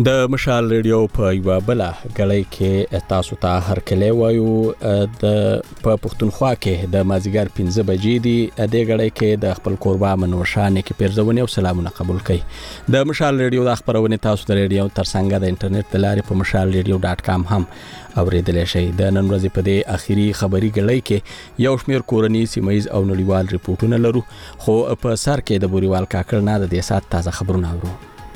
د مشال ریډیو په یو بل غړی کې تاسو ته هر کله وایو د پښتونخوا کې د مازیګر 15 بجې دی د غړی کې د خپل قربا منوشانه کې پیرزونه او سلامونه قبول کړي د مشال ریډیو د خبرونه تاسو د ریډیو ترڅنګ د انټرنیټ د لارې په mashalradio.com هم اوریدل شي د نن ورځې په دې اخیری خبري غړی کې یو شمیر کورنی سیمایز او نړیوال ریپورتونه لرو خو په سر کې د بوريوال کاکړ نه د دې سات تازه خبرونه اورو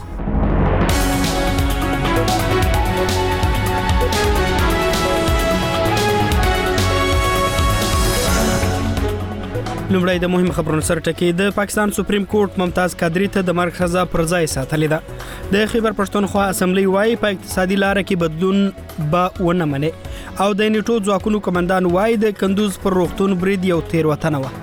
لومړی د مهم خبرونو سره ټکی د پاکستان سپریم کورټ ممتاز قادری ته د مرګ سزا پر ځای ساتلې ده د خیبر پښتونخوا اسمبلی وايي په اقتصادي لار کې بدلون به ونه مني او د نیټو ځواکونو کمانډان وايي د کندوز پر روغتون برید یو تیر وطن و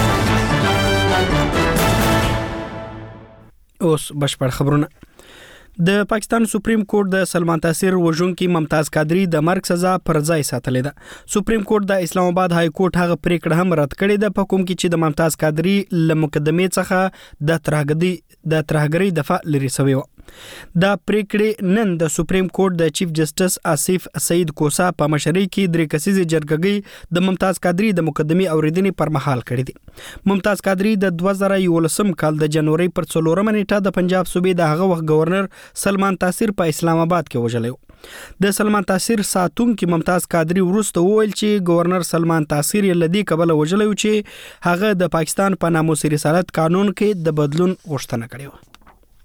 اوس بشپړ خبرونه د پاکستان سپریم کورټ د سلمان تاثیر وژونکي ممتاز قادری د مرګ سزا پر ځای ساتلې ده سپریم کورټ د اسلام آباد های کورټ هغه پریکړه هم رد کړې ده په کوم کې چې د ممتاز قادری له مقدمې څخه د ترهګری دفاع لري سوی و دا پریکړه نن د سپریم کورټ د چیف جسټس آصف سعید کوسا په مشرۍ کې درې کسیزه جرګګۍ د ممتاز قادری د مقدمې اوریدنې پر مهال کړې دي ممتاز قادری د 2011 کال د جنوري پر 4 نیټه د پنجاب صوبې د هغه وخت گورنر سلمان تاثیر په اسلام آباد کې وژلو د سلمان تاثیر ساتونکو ممتاز قادری ورسته وویل چې گورنر سلمان تاثیر لدی قبل وژلو چې هغه د پاکستان په ناموس رسالت قانون کې د بدلون غوښتنه کړې و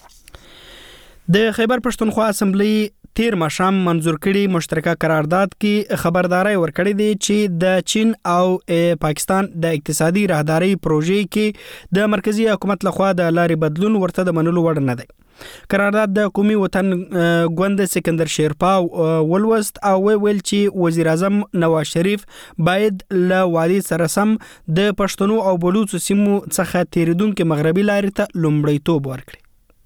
د خیبر پښتونخوا اسمبلی تیر مشام منظور کړي مشترکه قرارداد کې خبرداري ورکړې دي چې د چین او پاکستان د اقتصادي راهداري پروژې کې د مرکزی حکومت لخوا د لارې بدلون ورته د منلو وړ نه دی قرارداد د قومي وطن ګوند سکندر شیرپا ولوست او ویل چې وزیر اعظم نواز شریف باید له وادي سره سم د پښتنو او بلوچ سیمو څخه تیریدونکو مغربي لارې ته لومړیتوب ورکړي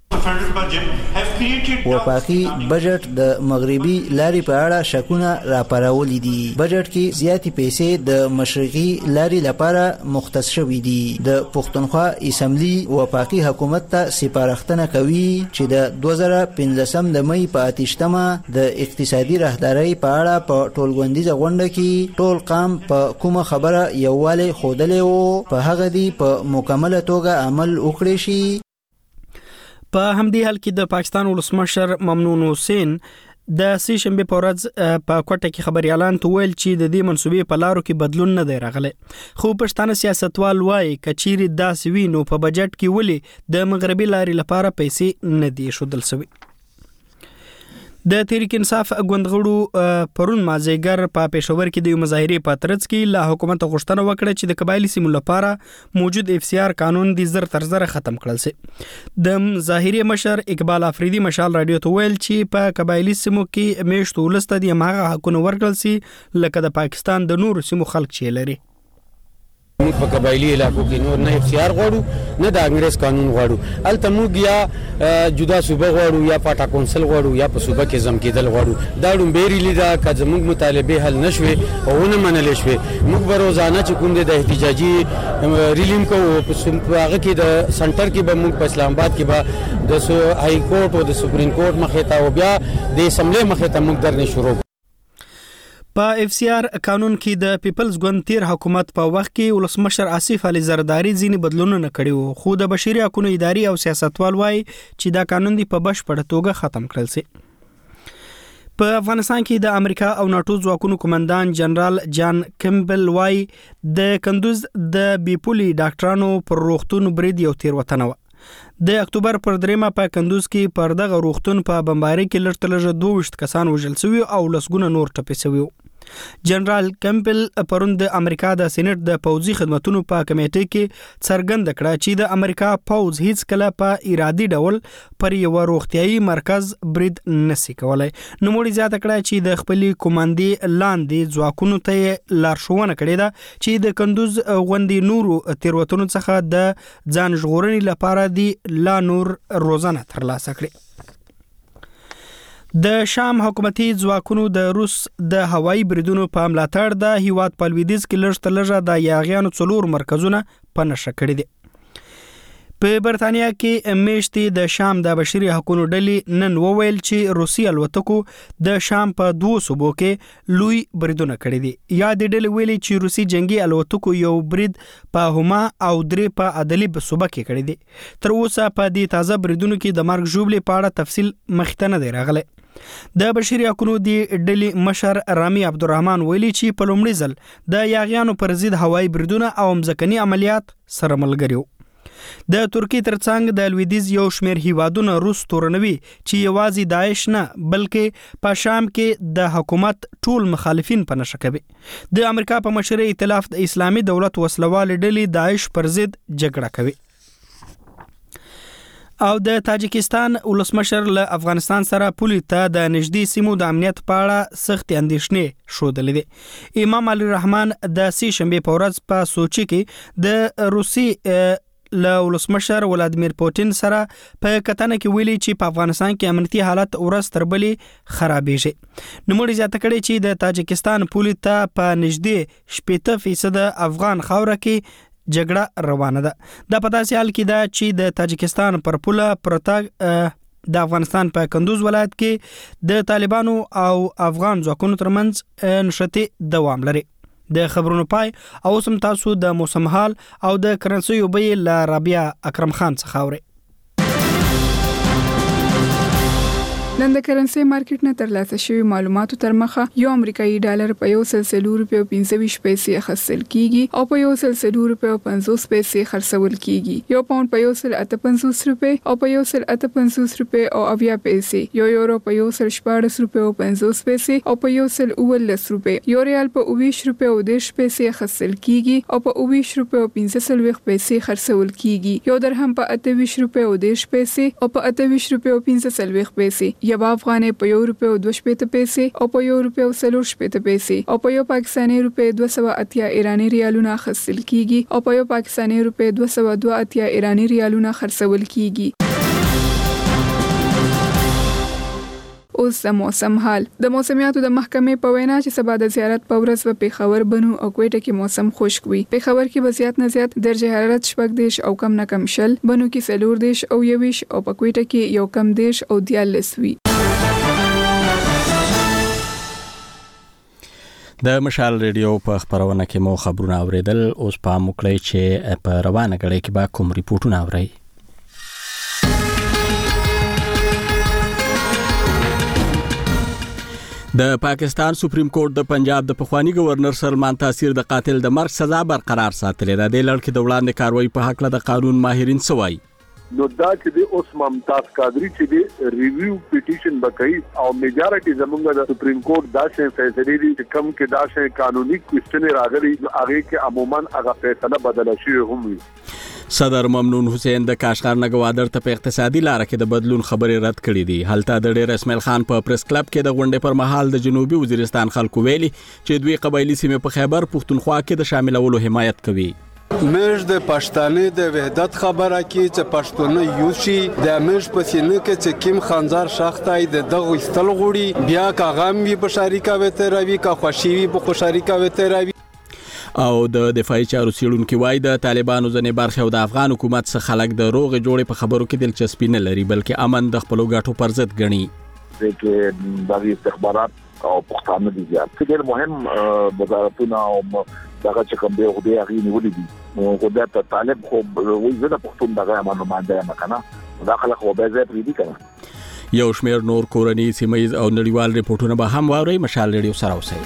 وفاقي بجټ د مغربي لارې په اړه شکونه راپارولې دي بجټ کې زیاتې پیسې د مشرقي لارې لپاره مختص شوې دي د پښتونخوا اسمبلی وفاقي حکومت ته سپارښتنه کوي چې د 2015 د مې په 8مه د اقتصادي راهداري په اړه په ټولګوندیزه غونډه کې ټول قام په کومه خبره یووالی خودلې وو په هغه دی په مکمله توګه عمل وکړي شي په همدې حال کې د پاکستان ولسمشر ممنون حسین د سې شنبه په ورځ په کوټه کې خبري اعلان ویل چې د دې منسوبې په لارو کې بدلون نه دی راغلی خو پښتانه سیاستوال وایي کچيري داسې وینو په بجټ کې ولې د مغربي لارې لپاره پیسې نه دي شودل شوی د تحریک انصاف غوندغړو پرون مازیګر په پېښور کې د مظاهرې په ترڅ کې له حکومت غوښتنه وکړه چې د قبایلی سیمو لپاره موجود FCR قانون د زر تر زر ختم کړل شي د مظاهرې مشر اقبال افریدي مشال رادیو ته ویل چې په قبایلی سیمو کې میشتو ولسته د هغه حقونه ورکړل شي لکه د پاکستان د نور سیمو خلک چې لري موږ په قبایلی علاقو کې نور نه FCR غواړو نه د انګریز قانون غواړو الته موږ یا جدا صوبه غواړو یا پاټا کونسل غواړو یا په صوبه کې زم کېدل غواړو دا ډومبېری لیدا که زموږ مطالبه حل نشوي او نه منل شوي موږ به روزانه چې کوم د احتجاجي ریلیم کوو په هغه کې د سنټر کې به موږ په اسلام آباد کې به د هاي کورټ او د سپریم کورټ مخې ته او بیا د اسمبلی مخې ته موږ درنه شروع په FCR قانون کې د پیپلز ګوند تیر حکومت په وخت کې ولسمشر آصف علي زرداری ځینې بدلونونه کړي وو خو د بشري حقوقو اداري او سیاستوال وايي چې دا قانون دی په بشپړه توګه ختم کړل شي په افغانستان کې د امریکا او ناتو ځواکونو کمانډان جنرال جان کیمبل وايي د کندوز د بیپولي ډاکټرانو پر روغتون برید یو تیر وطن و د اکتوبر پر 3 په کندوز کې پر دغه روغتون په بمباري کې لړتلجه 22 کسان وژل شوي او لسګونه نور ټپي شوي جنرال کیمبل پرون د امریکا د سېنات د پوځي خدماتو په کمیټې کې څرګند کړه چې د امریکا پوځ هیڅ کله په ارادي ډول پر یو روغتيایي مرکز برید نشي کولای نو موري زیاته کړه چې د خپل کوماندي لاندې ځواکونو ته لارښوونه کړې ده چې د کندوز غوندي نورو تیروتنو څخه د ځان ژغورنې لپاره دی لا نور روزانه ترلاسه کړي د شام حکومتي ځواکونو د روس د هوایي بریدونو په ملاتړ د هیواد په لویدیځ کې لږ تر لږه د یاغیانو 4 مرکزونه په نشه کړي دي په برتانیا کې میشتې د شام د بشري حقوقو ډلې نن وویل چې روسي الوتکو د شام په 2 صوبو کې لوی بریدونه کړي دي. یا د ډلې ویلي چې روسي جنگي الوتکو یو برید په هما او 3 په ادلیب صوبه کې کړي دي. تر اوسه په دې تازه بریدونو کې د مرګ ژوبلې په اړه تفصیل مخته نه دی راغلی. د بشري حقوقو د ډلې مشر رامي عبدالرحمن ویلي چې په لومړي ځل د یاغیانو پر ضد هوایي بریدونه او مځکني عملیات سره ملګري وو. د ترکی ترڅنګ د لویدیز یو شمېر هیوادونه روس تورنوي چې یوازې داعش نه بلکې په شام کې د حکومت ټول مخالفین په نشه کوي. د امریکا په مشرۍ ائتلاف د اسلامي دولت وسلوال ډلې داعش پر ضد جګړه کوي. او د تاجکستان ولسمشر له افغانستان سره پولې ته د نږدې سیمو د امنیت په اړه سخت اندېښنې ښودلې دي. امام علي رحمان د سې شنبې په ورځ په سوچي کې د روسي له ولسمشر ولادیمیر پوتین سره په کتنه کې ویلي چې په افغانستان کې امنیتي حالت ورځ تر بلې خرابېږي. نوموړي زیاته کړې چې د تاجکستان پولې ته په نږدې 80% افغان خاوره کې جګړه روانه ده. دا په داسې حال کې ده چې د تاجکستان پر پوله پرته د افغانستان په کندوز ولایت کې د طالبانو او افغان ځواکونو ترمنځ نښتې دوام لري. د خبرونو پای او سم تاسو د موسم حال او د کرنسي وبې ل رابعه اکرم خان څخه اورئ. نن د کرنسي مارکیټ نه ترلاسه شوی معلوماتو تر مخه یو امریکایي ډالر په 1.25 روپیو 25 پیسې اخیستل کیږي او په 1.2 روپیو 50 پیسې خرڅول کیږي. یو پاوند په 1.58 روپی او په 1.58 روپی او 80 پیسې. یو یورو په 1.14 روپیو 50 پیسې او په 1.19 روپی. یو ریال په 20 روپی او 10 پیسې اخیستل کیږي او په 20 روپی او 15 پیسې خرڅول کیږي. یو درهم په 28 روپی او 10 پیسې او په 28 روپی او 15 پیسې. یو افغانۍ په 1 روپیو 2 پیسې او په 1 روپیو 4 پیسې او په یو پاکستاني روپی 280 ایرانی ریالونه خرڅل کیږي او په یو پاکستاني روپی 282 ایرانی ریالونه خرڅول کیږي. اوس د موسم حال. د موسمیاتو د محکمې په وینا چې سبا د زیارت په ورځ په پیښور بنو او کوټه کې موسم خشک وي. پیښور کې به زیات نه زیات درجه حرارت 14 او کم نه کم 0، بنو کې 14 او 21 او په کوټه کې یو کم 10 او 14 وي. د مشال ریډیو په خبرونه کې مو خبرونه اوریدل. اوس په مکړی چې په روانه غړي کې با کوم ریپورتونه اوري. د پاکستان سپریم کورټ د پنجاب د پخوانی گورنر سلمان تاثیر د قاتل د مرګ سزا برقرار ساتلې ده. د لړ کې د وړاندې کاروي په حق له د قانون ماهرین سوای. نو دا چې د اوس ممتاز قادری چې د ریویو پیټیشن وکړي او میجارټي زمونږ د سپریم کورټ دا شی فیصله دي چې کم کې دا شی قانوني کوېسچن راغلي هغه کې عموما هغه فیصله بدله شي هم وي. صدر ممنون حسین د کاشغر نګوادر ته په اقتصادي لار کې د بدلون خبرې رد کړې دي. هلته د ډېر اسماعیل خان په پریس کلب کې د غونډې پر مهال د جنوبي وزیرستان خلکو ویلي چې دوی قبایلی سیمې په خیبر پښتونخوا کې د شاملولو حمایت کوي. مش د پښتانه د وحدت خبره کی چې پښتون یوشي د مش په سینې کې چې کیم خانزار شاختای د دغه استل غوړي بیا کا غم وی په شریکا وته راوي کا خوشي وی په شریکا وته راوي. او د دفاعي چارو سیړونکو وای د طالبانو ځنې برخه او د افغان حکومت څخه خلک د روغ جوړې په خبرو کې دلچسپي نه لري بلکې امن د خپل ګټو پر ضد ګڼي. چې د استخبارات او پښتانه دي چې ډېر مهم وزارتونه او دغه چې کوم دی خو دې هغه نیولې دي. نو خو دا طالب خو وایي زه د پښتون دغه معلومات یم کنه دا خلک خو به زه پری دي کنه. یو شمېر نور کورنی سیمایز او نړیوال ریپورتونه به هم واوري. مشال ریډیو سره اوسئ.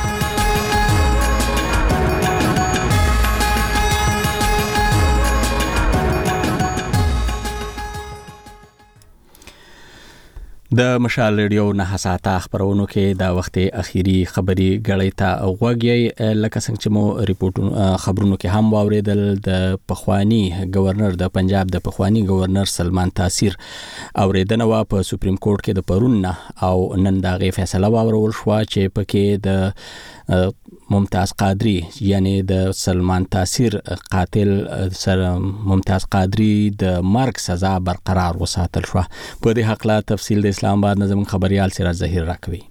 د مشال ریډیو نه ساعته خبرونو کې دا وخت اخیری خبري غړې ته غوږی لکه څنګه چې مو ریپورتونو خبرونو کې هم واوریدل. د پخوانی گورنر د پنجاب د پخوانی گورنر سلمان تاثیر اوریدنه وا په سپریم کورټ کې د پرون نه او نن دا غي فیصله واورول شو چې پکې د ممتاز قادری یعنی د سلمان تاثیر قاتل سر ممتاز قادری د مرګ سزا برقرار وساتل شو. په دې حق لا تفصیل د اسلام آباد نظم خبريال سراج ظهیر راکوي.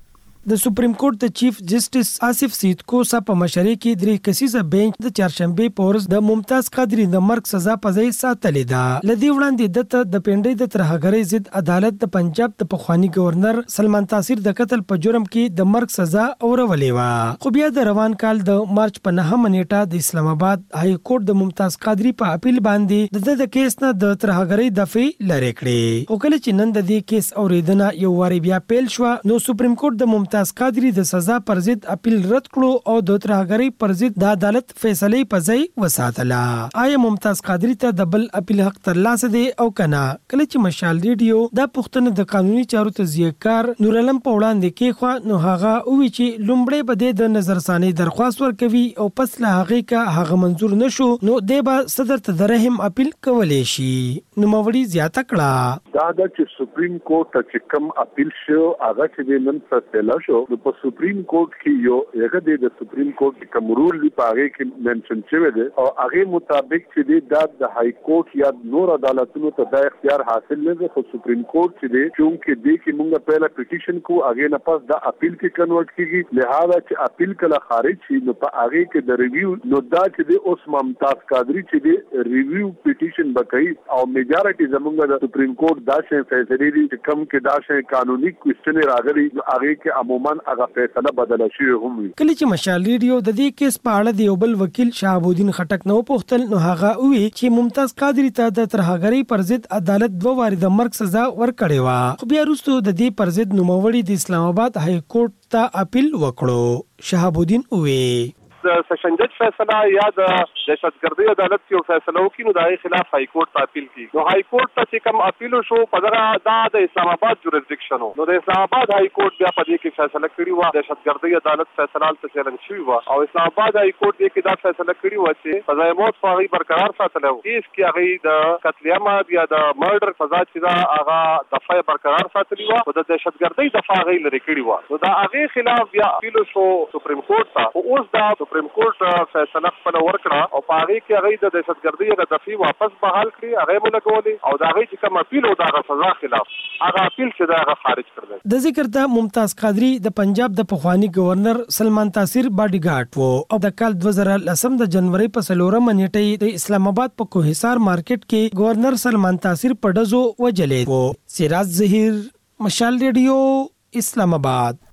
د سپریم کورټ د چیف جسټس آصف سیدکو په مشرۍ کې 3 کسیزه بنچ د چهارشنبه په ورځ د ممتاز قادری د مرګ سزا په ځای ساتلې ده. لدی وړاندې د پنډۍ د ترهګرۍ ضد عدالت د پنجاب د پخوانی گورنر سلمان تاثیر د قتل په جرم کې د مرګ سزا اورولې و. خو بیا د روان کال د مارچ په 9 نیټه د اسلام آباد های کورټ د ممتاز قادری په اپیل باندې د کیس نه د ترهګرۍ دفعې لری کړې. خو کله چې نن د دې کیس اوریدنه یو واری بیا پیل شو نو سپریم کورټ د ممتاز قادری د سزا پر ضد اپیل رد کړو او د ترهګرۍ پر ضد د عدالت فیصله په ځای وساتله. آیا ممتاز قادری ته د بل اپیل حق ترلاسه دی او کنه؟ کله چې مشال ریډیو د پښتنو د قانوني چارو تزیهکار نور علم په وړاندې کې خو نو هغه وی چې لومړی به د نظرثانی درخواست ورکوي او پس له هغه کا هغه منظور نشو نو د به صدر ته درهم اپیل کولای شي. نو موري زیاته کړه دا چې سپریم کورټ چې کوم اپیل شو هغه چې نن فیصله شو په سپریم کورټ کې یو هغه د سپریم کورټ کوم رول دی په هغه کې منشن شوی دی او هغه مطابق چې د های کورټ یا نور عدالتونو ته د اختیار حاصل نه دی. خو سپریم کورټ چې دی چې د کې موږ پهلا پټیشن کو هغه نه پاس د اپیل کې کنورټ کیږي. لہذا چې اپیل کله خارج شي نو په هغه کې د ریویو نو دا چې دی اوس ممتاز قادری چې دی ریویو پټیشن بکای او میجارټي زمونږ د سپریم کورټ دا شی فیصله دی چې کم کې دا شی قانوني کوېسچن راغلي هغه کې عموما هغه فیصله بدله شي هم وي. کله چې مشال ریډیو د دې کیس په اړه د یو بل وکیل شهاب الدین خټک نو پوښتل نو هغه وی چې ممتاز قادری ته د ترهګرۍ پر ضد عدالت 2 واری د مرګ سزا ورکړې و. خو بیا وروسته د دې پر ضد نوموړي د اسلام آباد های کورټ ته اپیل وکړو. شهاب الدین وی د سیشن جج فیصله یا د دهشتګردۍ عدالت یو فیصله وکړي نو د خلاف های کورټ ته اپیل کیږي. نو های کورټ ته چې کوم اپیل شو په دغه د اسلام آباد جوریسډکشن نو د اسلام آباد های کورټ بیا په دې کې فیصله کړې و. دهشتګردۍ عدالت فیصله ته چیلنج شوی و او اسلام آباد های کورټ دې کې دا فیصله کړې و چې سزا موت په هغه برقرار ساتلو. کیس کې هغه د قتل عام یا د مرډر سزا چې دا هغه دفعه برقرار ساتلی و او د دهشتګردۍ دفعه هغه لري کړې و. نو دا هغه خلاف بیا اپیل شو سپریم کورټ ته او اوس دا سپریم کورټ فیصله خپل ورکړه او په هغه کې هغه د دهشتګردۍ د دفعې واپس بحال کړي هغه ملګولې او دا هغه چې کوم اپیل او دا سزا خلاف هغه اپیل چې دا خارج کړل. د ذکر ته ممتاز قادری د پنجاب د پخوانی گورنر سلمان تاثیر باډي ګارد وو او د کال 2010 د جنوري په 4 نیټه د اسلام آباد په کوهسار مارکیټ کې گورنر سلمان تاثیر په ډزو وجلې وو. سراج ظهیر مشال ریډیو اسلام آباد.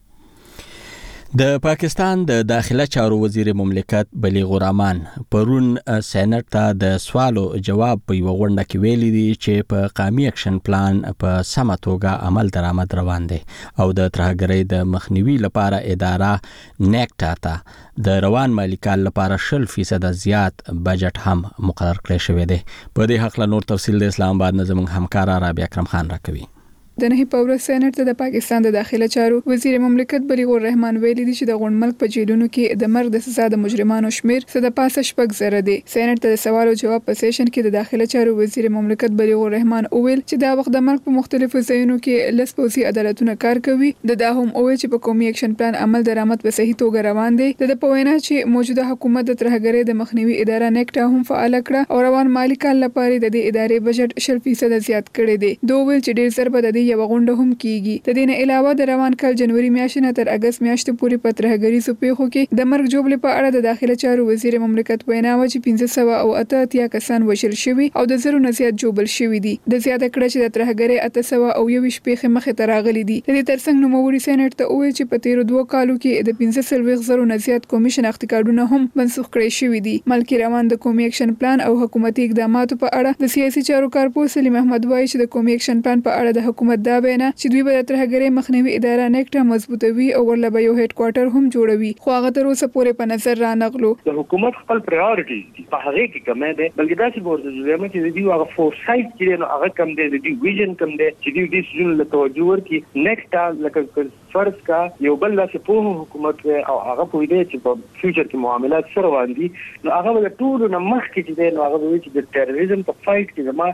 د پاکستان د داخله چارو وزیر مملکت بلیغ الرحمن پرون سېنات ته د سوالو جواب په یو غونډه کې ویلي دي چې په قومي اکشن پلان په سمه توګه عمل درآمد روان دي او د ترهګرۍ د مخنیوي لپاره اداره نیکټا ته د روان مالی کال لپاره 0% زیات بجټ هم مقرر کړی شوی دی. په دې حق له نور تفصیل د اسلام آباد نه زموږ همکار رابعه اکرم خان راکوي. د نه په ورځ سېنات ته د پاکستان د داخله چارو وزیر مملکت بلیغ الرحمن ویلي دي چې د غونډ ملک په جیلونو کې د مرګ د سزا د مجرمانو شمیر څه د پاسه شپږ زره دي. سېنات ته د سوال او جواب په سیشن کې د داخله چارو وزیر مملکت بلیغ الرحمن وویل چې دا وخت د مرګ په مختلفو ځایونو کې لس پوسي عدالتونه کار کوي. دا هم وویل چې په قومي اکشن پلان عمل درآمد په صحیح توګه روان دي. د پوینا چې موجوده حکومت د ترهګرۍ د مخنیوي اداره نیکټا هم فعال کړه او روان مالی کال لپاره د دې ادارې بجټ 0% زیات کړی دی. دوی ویل چې ډیر زر به د دې یو غونډه هم د دې نه علاوه د روان کال جنوري میاشتې نه تر اگست میاشتې پورې په ترهګریزو پیښو کې د مرګ جوړې په اړه د داخله چارو وزیر مملکت وینا و چې 1588 کسان وژل شوي او د زرو نه زیات جوړل شوي دي. د زیاته کړه چې د ترهګرۍ 821 پیښې مخې ته راغلي دي. د دې ترڅنګ نوموړي سېنات ته وویل چې په تیرو 2 کالو کې د 15 زرو نه زیات قومي شناختی کارډونه هم منسوخ کړي شوي دي. ملکی روان د قومي اکشن پلان او حکومتي اقداماتو په اړه د سیاسي چارو کارپوه سلیم احمد وایي چې د قومي اکشن پلان په اړه د حکومت دا بیان چې دوی به د ترهګرۍ مخنیوي اداره نیکټا مضبوطوي او ورله به یو هډ کوارټر هم جوړوي. خو هغه تر اوسه پورې په نظر را نغلو. د حکومت خپل پرایورټیز دي په هغه کې کومه ده بلکې دا چې ورته ځلمه چې دی هغه فورسایت کې نو هغه کم دی د ویژن کم دی چې دی ډیسیژن له توجه ورکړي. نیکټا لکه فرض کا یو بل لاس په حکومت او هغه په دې چې په فیوچر کې معاملات سره باندې نو هغه د ټول نو مخ کې دی نو هغه چې د ټیرریزم په فایټ کې زما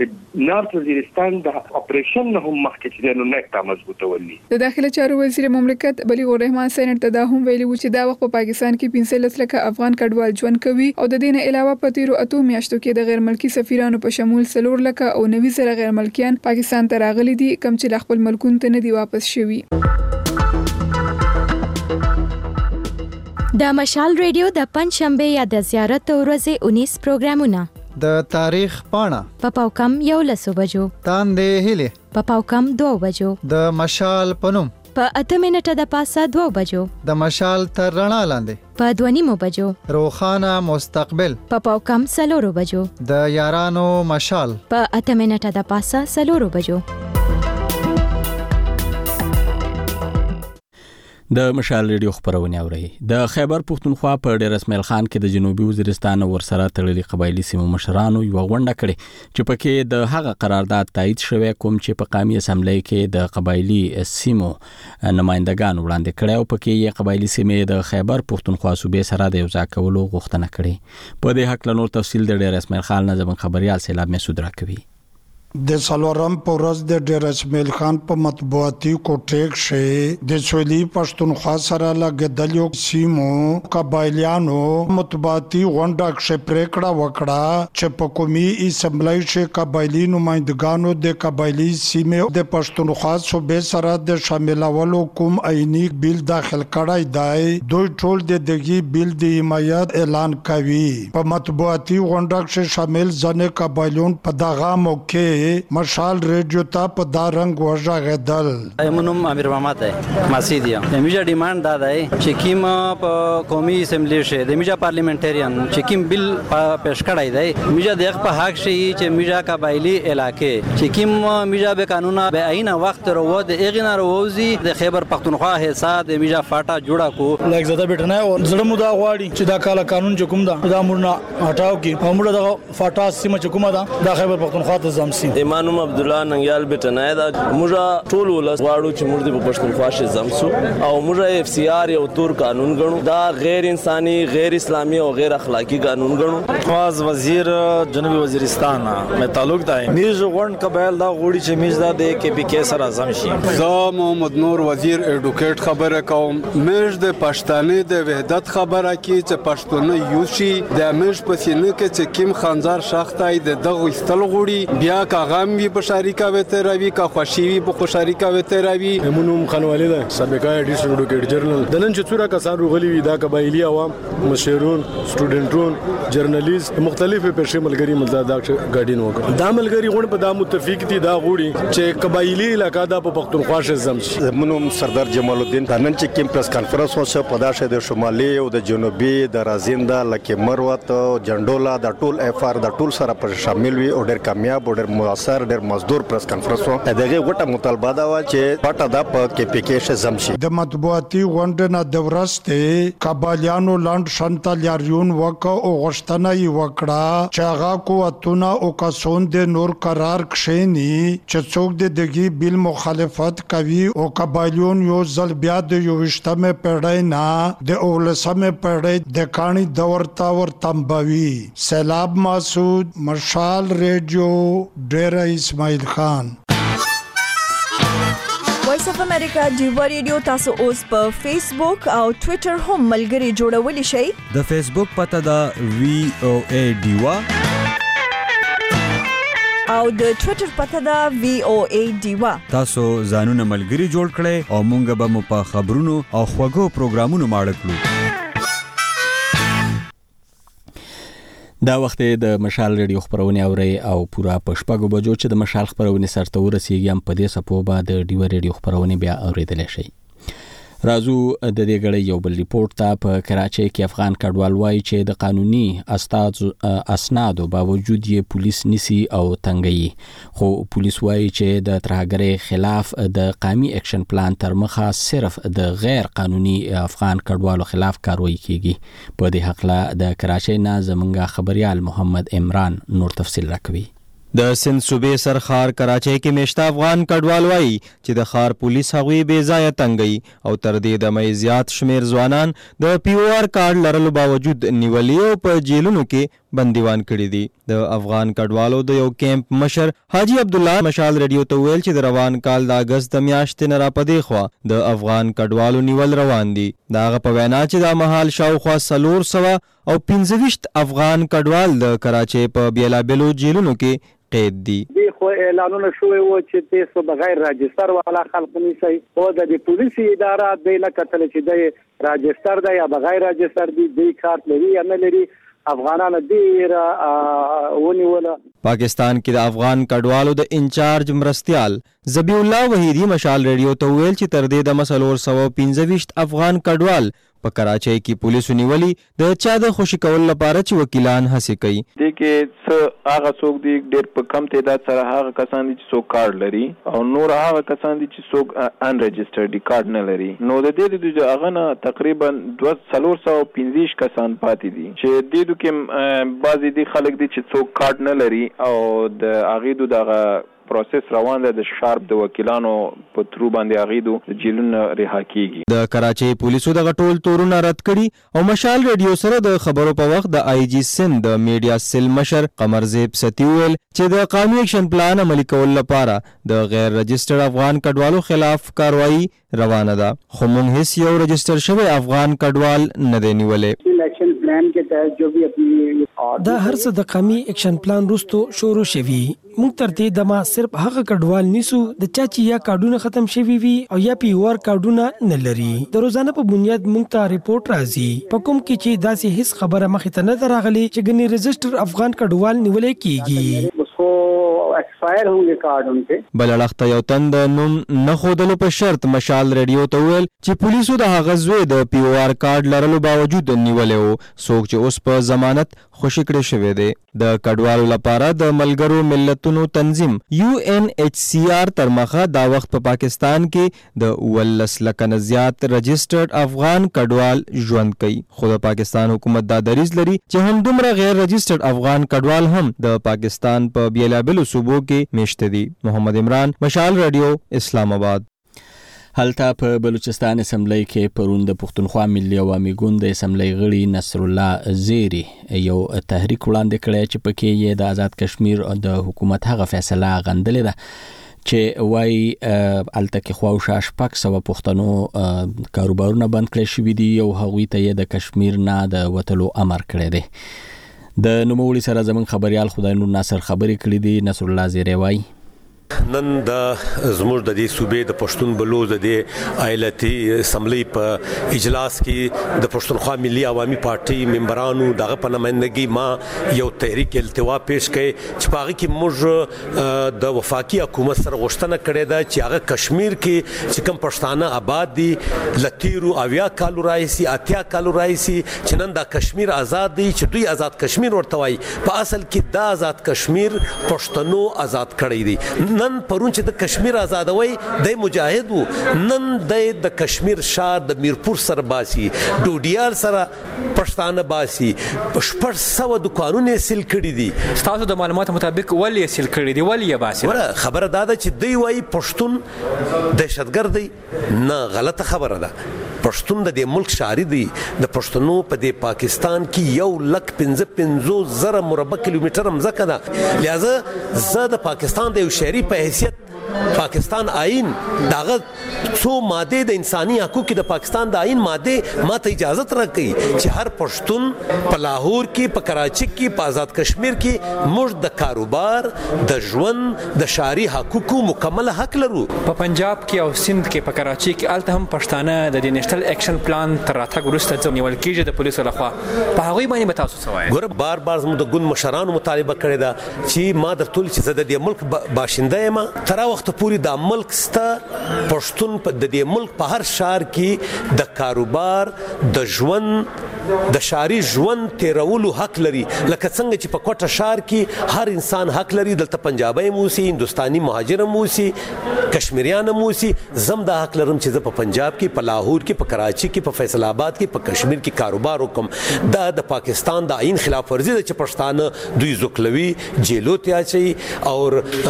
د نارت وزیرستان د اپریشن هم مخکې چې نو نیکټا مضبوطولي. د داخله چارو وزیر مملکت بلیغ الرحمن سېنات ته دا هم ویلي و چې دا وخت په پاکستان کې 15 لک افغان کډوال ژوند کوي او د دې نه علاوه په تیرو 8 میاشتو کې د غیر ملکی سفیرانو په شمول 4 لک او 90 زره غیر ملکیان پاکستان ته راغلي دي کوم چې خپل ملکونو ته نه دي واپس شوي. د مشال ریډیو د پنځشنبه یا د زیارت ورځې 19 پروګرامونه د تاریخ پاڼه په پاوکم 11 بجو تاندې هله په پاوکم 2 بجو د مشال پنوم په 8 منټه د پاسه 2 بجو د مشال تر رڼا لاندې په 2:30 بجو روخانه مستقبل په پاوکم 4 بجو د یارانو مشال په 8 منټه د پاسه 4 بجو د مشال ریډیو خبرونه اوري. د خیبر پښتونخوا په ډیر اسماعیل خان کې د جنوبي وزیرستان ورسره تړلي قبایلی سیمو مشرانو یو غونډه کړې چې پکې د هغه قرارداد تایید شوی کوم چې په قومي اسمبلی کې د قبایلی سیمو نمائندگان وړاندې کړي او پکې یې قبایلی سیمې د خیبر پښتونخوا صوبې سره د یو ځای کولو غوښتنه کړې. په دې حق له نور تفصیل د ډیر اسماعیل خان نه زموږ خبريال سیلاب مسعود راکوي. د سلورم پورز د ډیر اسماعیل خان په مطبوعاتي کوټیک شه د سویلی پښتونخوا سره لګیدلو سیمو قبایلیانو مطبوعاتي غونډه شه پریکړه وکړه چې په قومي اسمبلی شه قبایلی نمائندګانو د قبایلی سیمو د پښتونخوا صوبې سره د شاملولو کوم عیني بیل داخل کړای دی. دوی ټول د دغه بیل د حمایت اعلان کوي. په مطبوعاتي غونډه شه شامل ځنه قبایلیون په دغه موقع مشال ریډیو ته په دارنګ وژغېدل. منم امیر محمد دی مسیدیا میجا ډیماند دا دی چې کیم په قومي اسمبلی شه د میجا پارلیمنټریان چې کیم بیل پیش کړای دی میجا دغه په حق شي چې میجا قبایلی علاقې چې کیم میجا به قانونا به عین وخت ورو د اغینا روزي د خیبر پختونخوا حساب د میجا فاټا جوړا کو لږ زده بیٹنه او زړه مو دا غواړي چې دا کال قانون چې کوم دا مورنا هټاو کی همړه د فاټا سیمه چې کومه دا د خیبر پختونخوا ته زمسي ایمانم عبد الله ننګیال بیٹنه دا موږ ټول ولس غواړو چې موږ د پښتونخوا شه زمسو او موږ اف سی آر یو تور قانون غنو دا غیر انساني غیر اسلامي او غیر اخلاقی قانون غنو. خواز وزیر جنوبي وزیرستان مې تعلق دی میز غون قبایل دا غوړي چې میز دا د کې پی کې سره زمشي. زه محمد نور وزیر ایډوکیټ خبره کوم. میز د پښتانه د وحدت خبره کی چې پښتون یوشي د میز په سینې کې چې کیم خنزار شاختای د دغه استل غوړي بیا غم وی په شریکا وته راوي کا خوشي وی په شریکا وته راوي. همونم خانوالي ده سابقا ایډیشن ایډوکیټ جرنل دنن چې څوره کسان روغلي وي دا قبایلی عوام مشرون سټوډنټون جرنالیست مختلفه پېښې ملګری ملدا ګاډین وکړه. دا ملګری غون په دا متفق دي دا غوړي چې قبایلی علاقہ د پښتونخوا شه زمشي. همونم سردار جمال الدین دنن چې کیم پریس کانفرنس وشو په داشه د شمالي او د جنوبي د رازیندا لکه مروت جندولا د ټول اف ار د ټول سره پر شامل وي او ډېر کامیاب او ډېر موثر ډېر مزدور پریس کانفرنس و. دغه غټه مطالبه دا و چې پټه د په کې پی کې شه زمشي. د مطبوعاتي غونډه نه د ورسته قبایلیانو لاند شانتا لاریون وک او غشتنه ی وکړه چې هغه قوتونه او کسون د نور قرار کښینی چې څوک د دغه بیل مخالفت کوي او قبایلیون یو ځل بیا د یوشتمه پیړۍ نه د اولسمه پیړۍ د کانی دور تا ور تنبوي. سیلاب مسعود مشال ریډیو ډیر اسماعیل خان. وایس اف امریکا دیوا ریډیو تاسو اوس په فیسبوک او ټوئیټر هم ملګری جوړولی شئ. د فیسبوک پته دا VOA دیوا او د ټوئیټر پته دا VOA دیوا. تاسو ځانونه ملګری جوړ کړئ او مونږ به مو په خبرونو او خوږو پروګرامونو ماړه کړو. دا وخت د مشال ریډیو خبرونه اوري او پورا پښپاګو بجو چې د مشال خبرونه سرته ورسیږي هم په دې سپو بعد د ډیو ریډیو خبرونه بیا اوریدل شي. رازو د دې غړي یو بل ریپورت ته په کراچۍ کې افغان کډوال وایي چې د قانوني اسنادو باوجود یې پولیس نسی او تنګي. خو پولیس وایي چې د ترهګرۍ خلاف د قومي اکشن پلان تر مخه صرف د غیر قانوني افغان کډوالو خلاف کاروایی کیږي. په دې حق له د کراچۍ نه زمونږ خبريال محمد عمران نور تفصیل راکوي. د سند صوبې سرخار کراچۍ کې میشته افغان کډوال وایي چې د خار پولیس هغوی بې ځایه تنګي او تر دې دمه زیات شمیر ځوانان د POR کارت لرلو باوجود نیولي او په جیلونو کې بندیوان کړي دي. د افغان کډوالو د یو کیمپ مشر حاجی عبد الله مشال ریډیو ته ویل چې د روان کال د اگست د میاشتې نه را پدې خوا د افغان کډوالو نیول روان دي. دا غ په وینا چې د مهال شاوخوا 400 او 25 افغان کډوال د کراچۍ په بیلابیلو جیلونو کې قید دي. خو اعلانونه شوی و چې تاسو بغیر راجستر والا خلک نیسئ او د پولیسي اداره د نه کتل چې د راجستر دی یا بغیر راجستر دی د کارت لري یا نه لري افغانانو ډیر ونیول. پاکستان کې د افغان کډوالو د انچارج مرستيال ذبیح الله وحیدی مشال ریډیو ته ویل چې تر دې د مسلور 115 افغان کډوال په کراچۍ کې پولیسو نیولي د چا د خوشي کول لپاره چې وکیلان هڅه کوي. د کې هغه څوک دی ډېر په کم تعداد سره هغه کسان دي چې څوک کارت لري او نور هغه کسان دي چې څوک ان ريجسترډ دي کارت نه لري. نو د دې د هغه نه تقریبا 215 کسان پاتې دي چې د دې کې بعضي دي خلک دي چې څوک کارت نه لري او د هغه دغه پروسس روان ده د شارپ د وکیلانو په ترو باندې اغیدو د جیلونو رها کیږي. د کراچۍ پولیسو د غټول تورونه رد کړي او مشال ریډیو سره د خبرو په وخت د آی جی سند د میډیا سیل مشر قمرزیب ستیول چې د قانوني اکشن پلان عملي کول لپاره د غیر رجسټرډ افغان کډوالو خلاف کاروایی روانه ده خو موږ هیڅ یو رجسټر شوی افغان کډوال نه دی نیولې. اکشن پلان کې تحت جو بھی اپنی دا هر څه د قومي اکشن پلان وروسته شروع شوی. موږ تر دې دمه صرف هغه کډوال نیسو د چا چې یا کارډونه ختم شوی وي او یا پی ور کارډونه نه لري. د روزانه په بنیاد موږ ته ریپورت راځي په کوم کې چې داسې هیڅ خبره مخې ته نه راغلي چې ګنې رجسټر افغان کډوال نیولې کیږي. ایکسپایر هونګه کارډ انته بل اړخ یو تند نوم نه خودلو په شرط مشال ریډیو ته ویل چې پولیسو د هغه زوی د پی او آر کارت لرلو باوجود نیولې وو څوک چې اوس په ضمانت خوشی کړی شوی دی. د کډوالو لپاره د ملګرو ملتونو تنظیم یو ان ایچ سی آر تر مخه دا وخت په پاکستان کې د 19 لک نه زیات رجسټرډ افغان کډوال ژوند کوي خو د پاکستان حکومت دا دریځ لري چې هم دومره غیر رجسټرډ افغان کډوال هم د پاکستان په بیلابیلو صوبو کې میشته دي. محمد عمران مشال ریډیو اسلام آباد. هلته په بلوچستان اسمبلی کې پرون د پښتونخوا ملي عوامي ګوند د اسمبلی غړي نصر الله زیری یو تحریک وړاندې کړی چې پکې یې د آزاد کشمیر د حکومت هغه فیصله غندلې ده چې وایي الته کې خواوشا شپږ سوه پښتنو کاروبارونه بند کړی شوي دي او هغوی ته یې د کشمیر نه د وتلو امر کړی دی. د نوموړي سره زموږ خبريال خدای نور ناصر خبرې کړې دي. نصر الله زیری وایي نن د زموږ د دې صوبې د پښتون بلوچ د دې ایالتي اسمبلی په اجلاس کې د پښتونخوا ملي عوامي پارټي ممبرانو دغه په نمائندګي ما یو تحریک التوا پیش کړي چې په هغه کې موږ د وفاقي حکومت سره غوښتنه کړې ده چې هغه کشمیر کې چې کوم پښتانه آباد دي لتیرو اویا کالو راځي اتیا کالو راځي چې نن د کشمیر آزاد دي چې دوی آزاد کشمیر ورته وایي په اصل کې دا آزاد کشمیر پښتنو آزاد کړی دي. نن پرون چې د کشمیر آزادوي د مجاهد وو نن د کشمیر شاه د میرپور سره باسي ډوډیار سره پښتانه باسي په 600 دکانونه سیل کړي دي. تاسو د معلوماتو مطابق ولې سیل کړي دي ولې باسي؟ خبره دا ده چې دوی وایي پښتون دهشتګرد دی. نه غلطه خبره ده. پښتون د دې ملک شاعری دی. د پښتنو په دې پاکستان کې 1,55,000 مربع کیلومتر مځکه ده. لہذا زه د پاکستان د یو شهري په حیثیت پاکستان آئین داغه څو ماده د انساني حقوقو د پاکستان د آئین ماده ماته اجازه راکړي چې هر پښتون په لاهور کې په کراچۍ کې په آزاد کشمیر کې موږ د کاروبار د ژوند د شهري حقوقو مکمل حق لرو. په پنجاب کې او سند کې په کراچۍ کې الته هم پښتانه د نېشنل اکشن پلان تر راتګ وروسته ځنیول کېږي د پولیسو لخوا په هغوی باندې به تاسو څه وایئ؟ ګوره بار زموږ د ګوند مشرانو مطالبه کړې ده چې ما درته ویل چې زه د دې ملک باشنده یم تر وخت پورې د ملک ستا پښتون په د دې ملک په هر شهر کې د کاروبار د ژوند د شهري ژوند تیرولو حق لري لکه څنګه چې په کوټه شهر کې هر انسان حق لري دلته پنجابی موسی هندستاني مهاجر موسی کشمیریان موسی زم دا حق لرم چې زه په پنجاب کې په لاهور کې په کراچۍ کې په فیصل آباد کې په کشمیر کې کاروبار وکم. دا د پاکستان د آئین خلاف ورزي ده چې پښتانه دوی زوکلوي جیلو ته اچي او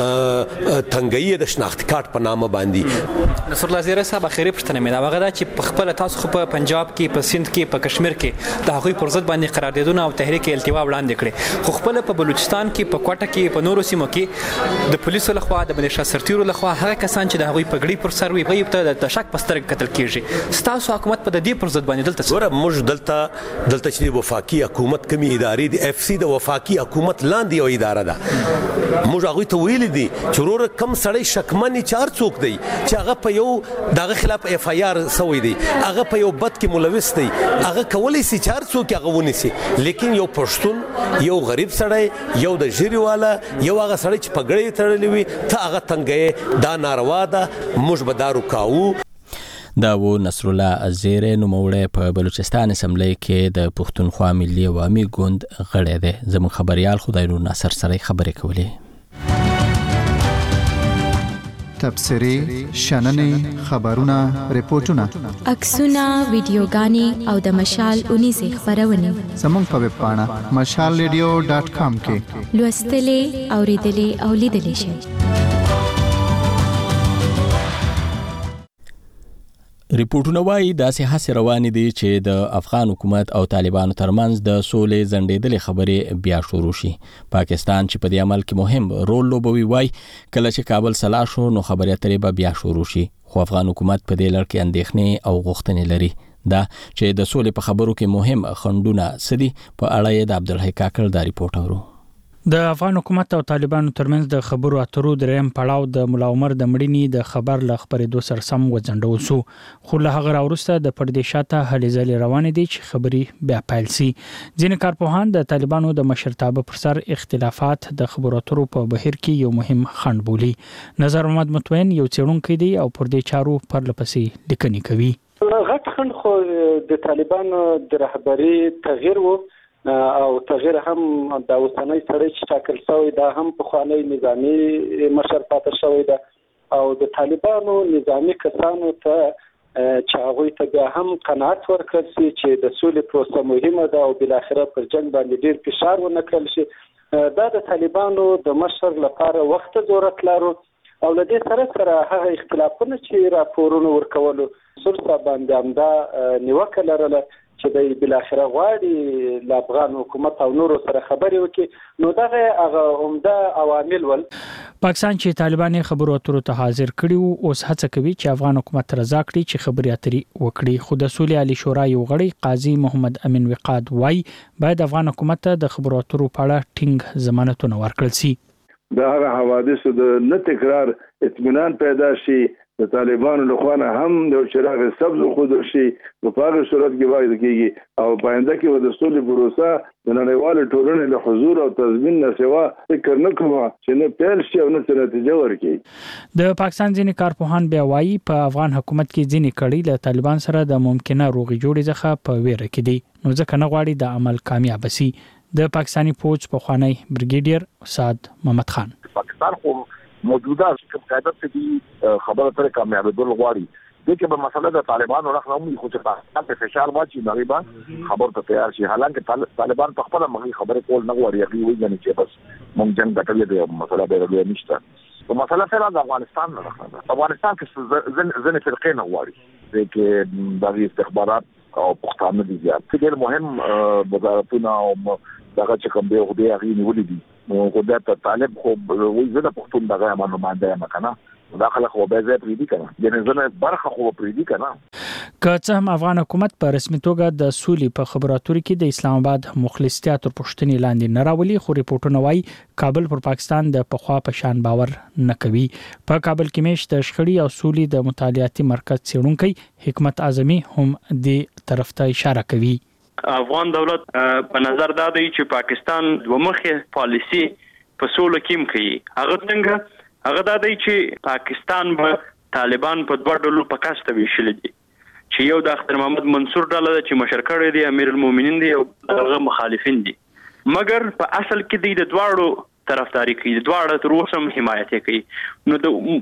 تنګي د شناخت کارت په نامه باندې. نصر الله زیری صاحب اخیری پښتنه مې دا وغه چې په خپل تاسو خو په پنجاب کې په سند کې په کشمیر کې د هغوی پر ضد باندې قراردادونه او تحریک التوا وړاندې کړي. خو خپل په بلوچستان کې په کوټه کې په نورو سیمو کې د پولیسو لخوا د ملیشیا سرتیرو لخوا هغه کسان چې د هغوی پګړۍ پر سر وي هغوی ته د شک په سترګه کتل کېږي. ستاسو حکومت په د دې پر ضد باندې دلته ګوره موږ دلته چې وفاقي حکومت کومې ادارې د اف سی د وفاقي حکومت لاندې یو اداره ده. موږ هغوی ته ویلي دي چې وروره کم سړی شکمن چار څوک دی چې هغه په یو دغه خلاف اف آی آر سوی دی، هغه په یو بد کې ملوث دی، هغه کولی سي چار څوک هغه ونیسي. لیکن یو پښتون، یو غریب سړی، یو د ژیري والا، یو هغه سړی چې پګړۍ تړلې وي ته هغه تنګې، دا ناروا ده. موږ به دا رکاوو. دا و نصر الله زیره نوموړی په بلوچستان اسمبلی کې د پښتونخوا ملي عوامي ګوند غړی دی. زموږ خبريال خدای نور ناصر سره خبرې کولې. تبصرې، شننې، خبرونه، ریپورتونه، عکسونه، ویډیوګانې او د مشال 19 خبرونه زموږ په ویب پاڼه mashalradio.com کې لوستلې، اوریدلې او لیدلې شئ. ریپورتونه وايي داسې هڅې روانې دي چې د افغان حکومت او طالبانو ترمنځ د سولې ځنډېدلې خبرې بیا شروع شي. پاکستان چې په دې عمل کې مهم رول لوبوي وايي کله چې کابل سلا شو نو خبرې اترې به بیا شروع شي. خو افغان حکومت په دې لړ کې اندېښنې او غوښتنې لري. دا چې د سولې په خبرو کې مهم خنډونه سدي په اړه یې د عبدالحی کاکړ دا ریپورت اورو. د افغان حکومت او طالبانو ترمنځ د خبرو اترو دریم پړاو د ملا عمر د مړینې د خبر ل خبرېدو سره سم وځنډول شو. خو له هغه وروسته د پردې شاته هلې ځلې روانې دي چې خبري بیا پیل سي. ځینې کارپوهان د طالبانو د مشرتابه پر سر اختلافات د خبرو اترو په بهیر کې یو مهم خنډ بولي. نظر محمد متوین یو څېړونکی دی او پر دې چارو پرلپسې لیکنې کوي. غټ خنډ خو د طالبانو د رهبري تغییر وو او تغییر هم د اوسنۍ سړی چې ټاکل شوی دا هم پخوانی نظامي مشر پاتې شوی ده او د طالبانو نظامي کسانو ته چې هغوی ته بیا هم قناعت ورکړل شي چې د سولې پروسه مهمه ده او بالاخره پر جنګ باندې ډیر فشار ونه کړل شي. دا د طالبانو د مشر لپاره وخت ضرورت لري او له دې سره هغه اختلافونه چې راپورونه ورکولو سرسه باندې همدا نیوکه لرله چې د بالاخره غواړي د افغان حکومت او نورو سره خبرې وکړي. نو دغه هغه عمده عوامل ول پاکستان چې طالبان خبرو اترو ته حاضر کړي وو اوس هڅه کوي چې افغان حکومت رضا کړي چې خبرې اترې وکړي. خو د سولې عالی شورا یو غړی قاضي محمد امین وقاد وای باید افغان حکومت ته د خبرو اترو په اړه ټینګ ضمانتونه ورکړل شي. د هغه حوادثو د نه تکرار اطمینان پیدا شي. د طالبانو لخوا هم د چراغ سبز خود شي په هغه صورت کې باید کېږي او پاینده کې د سولې پروسه د نړیوال ټولنې له حضور او تضمین نه سوا فکر نه کوم چې نه پیل شي او نه نتیجه ورکړي. د پاکستان ځینې کارپوهان بیا وایي په افغان حکومت کې ځینې کړي له طالبان سره د ممکنه روغې جوړې څخه په ویره کې دي نو ځکه نه غواړي د عمل کامیاب شي. د پاکستانی فوج پخوانی بریګیډیر استاد محمد خان پاکستان خو موجوده کوم قاعده دي خبره تر کامیابېدل غواړي. دغه په مسله د طالبانو راخلم خو چې پاکستان په فشار واچي نغیبا خبر ته تیار شي. حالانکه طالبان په خپل مخې خبره کول نه غواړي. هغه وایي چې بس مونږ جنگ ګټلې دی مسله به لري نشته. په مسله سره د افغانستان نه راخلم. افغانستان کې ځنې فرقې نه غواړي چې د استخبارات او پښتانه دي زیات. ډېر مهم وزارتونه او دغه چې کوم دی خو دې هغه نیولې دي. نو خدای ته طالب خو وایي زه د پښتون دغه امانو باندې ما کنه داخله خو به زه پریدي کنه یعنی زه برخه خو پریدي کنه. که څه هم افغان حکومت په رسمي توګه د سولې په خبرو اترو کې د اسلام آباد مخلصتیا تر پوښتنې لاندې نه راولي. خو ریپورتونه وايي کابل پر پاکستان د پخوا په شان باور نه کوي. په کابل کې میشت د شخړې او سولې د مطالعاتي مرکز څېړونکی حکمت اعظمي هم دې طرف ته اشاره کوي. افغان دولت په نظر دا دی چې پاکستان دومخه پالیسی په سولو کې کوي. هغه څنګه هغه دا دی چې پاکستان به طالبان په دوه ډولو په کاسته ویشل دي چې یو د اختر محمد منصور ډله چې مشر کړی دی امیر المؤمنین دی او هغه مخالفین دي مګر په اصل کې د دواړو طرفداري کوي. دواړه تر اوسه حمایت کوي. نو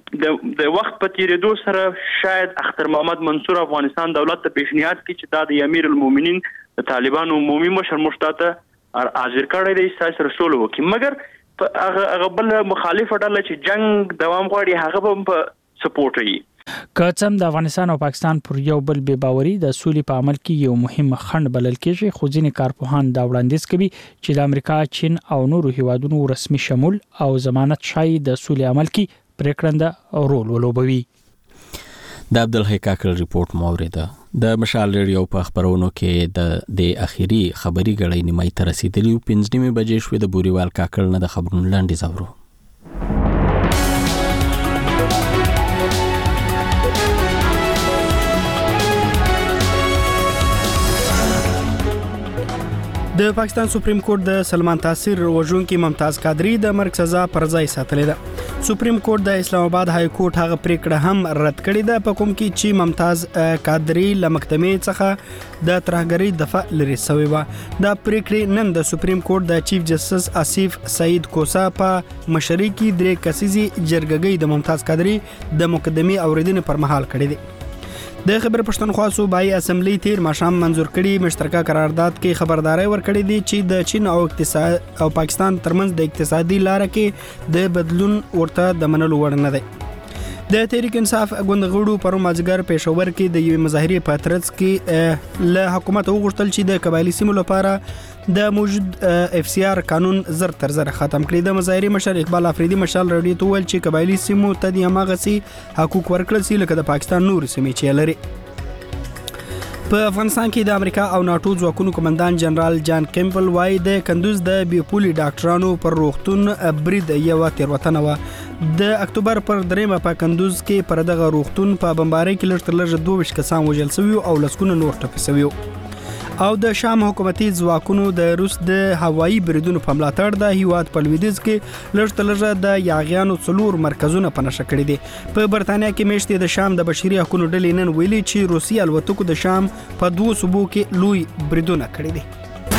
د وخت په تیریدو سره شاید اختر محمد منصور افغانستان دولت ته پیشنهاد کوي چې دا د امیر المؤمنین د طالبانو عمومي مشر مشتاته حاضر کړی دی چې سره سولو وکړي. مګر هغه بل مخالف ډله چې جنگ دوام غواړي هغه به په سپورټ وي. که څم د افغانستان او پاکستان پر یو بل بې باوري د سولې په عمل کې یو مهم خنډ بلل کېږي، خو ځینې کارپوهان دا وړاندیز کوي چې د امریکا، چین او نورو هیوادونو رسمي شمول او ضمانت شایي د سولې عمل کې پریکړنده رول ولوبوي. د عبدالحی کاکل ریپورت موریده د مشال ریډیو په خبرونو کې د اخیری خبري غړي نیمای تر رسیدلی 5:30 بجې شوې. د بوریوال کاکل نه د خبرونو لاندې زورو. د پاکستان سپریم کورټ د سلمان تاثیر وژونکي ممتاز قادری د مرګ سزا پر ځای ساتلې ده. سپریم کورټ د اسلام آباد های کورټ هغه پریکړه هم رد کړې ده په کوم کې چې ممتاز قادری له محکمې څخه د ترهګرۍ دفاع لري شوی و. دا پریکړه نن د سپریم کورټ د چیف جسټس آصف سعید کوسا په مشرۍ کې 3 کسیزي جرګې د ممتاز قادری د مقدمې اوریدنې پر مهال کړې ده. د خبر پښتونخوا صوبایي اسمبلی تیر ماشام منظور کړي مشترکه قرارداد کې خبرداري ورکړې دي چې د چین او اقتصاد او پاکستان ترمنځ د اقتصادي لارې کې د بدلون ورته د منلو وړ نه دی. د تحریک انصاف غوند غړو پر مازیګر پېښور کې د یوې مظاهرې په ترڅ کې له حکومت وغوښتل چې د قبایلی سیمو لپاره د موجود اف سی آر قانون زر تر زر ختم کړي. د مظاهرې مشر اقبال افریدي مشال رادیو ته ویل چې قبایلی سیمو ته د هماغسي حقوق ورکړل سي لکه د پاکستان نور سیمې چې لري. په افغانستان کې د امریکا او ناتو ځواکونو کمانډان جنرال جان کیمپل وايي د کندوز د بیپولي ډاکټرانو پر روغتون برید یو تیروتنه و. د اکتوبر پر 3 په کندوز کې پر دغه روغتون په بمبارۍ کې لږ تر لږه 22 کسان وژل شوي او لسګونه نور ټپي شوي. او د شام حکومتي ځواکونو د روس د هوایي بریدونو په ملاتړ د هیواد په لویدیځ کې لږ تر لږه د یاغیانو 4 مرکزونه په نشه کړي دي. په برتانیا کې میشتې د شام د بشري حقوقو ډلې نن ویلي چې روسي الوتکو د شام په 2 صوبو کې لوی بریدونه کړي دي.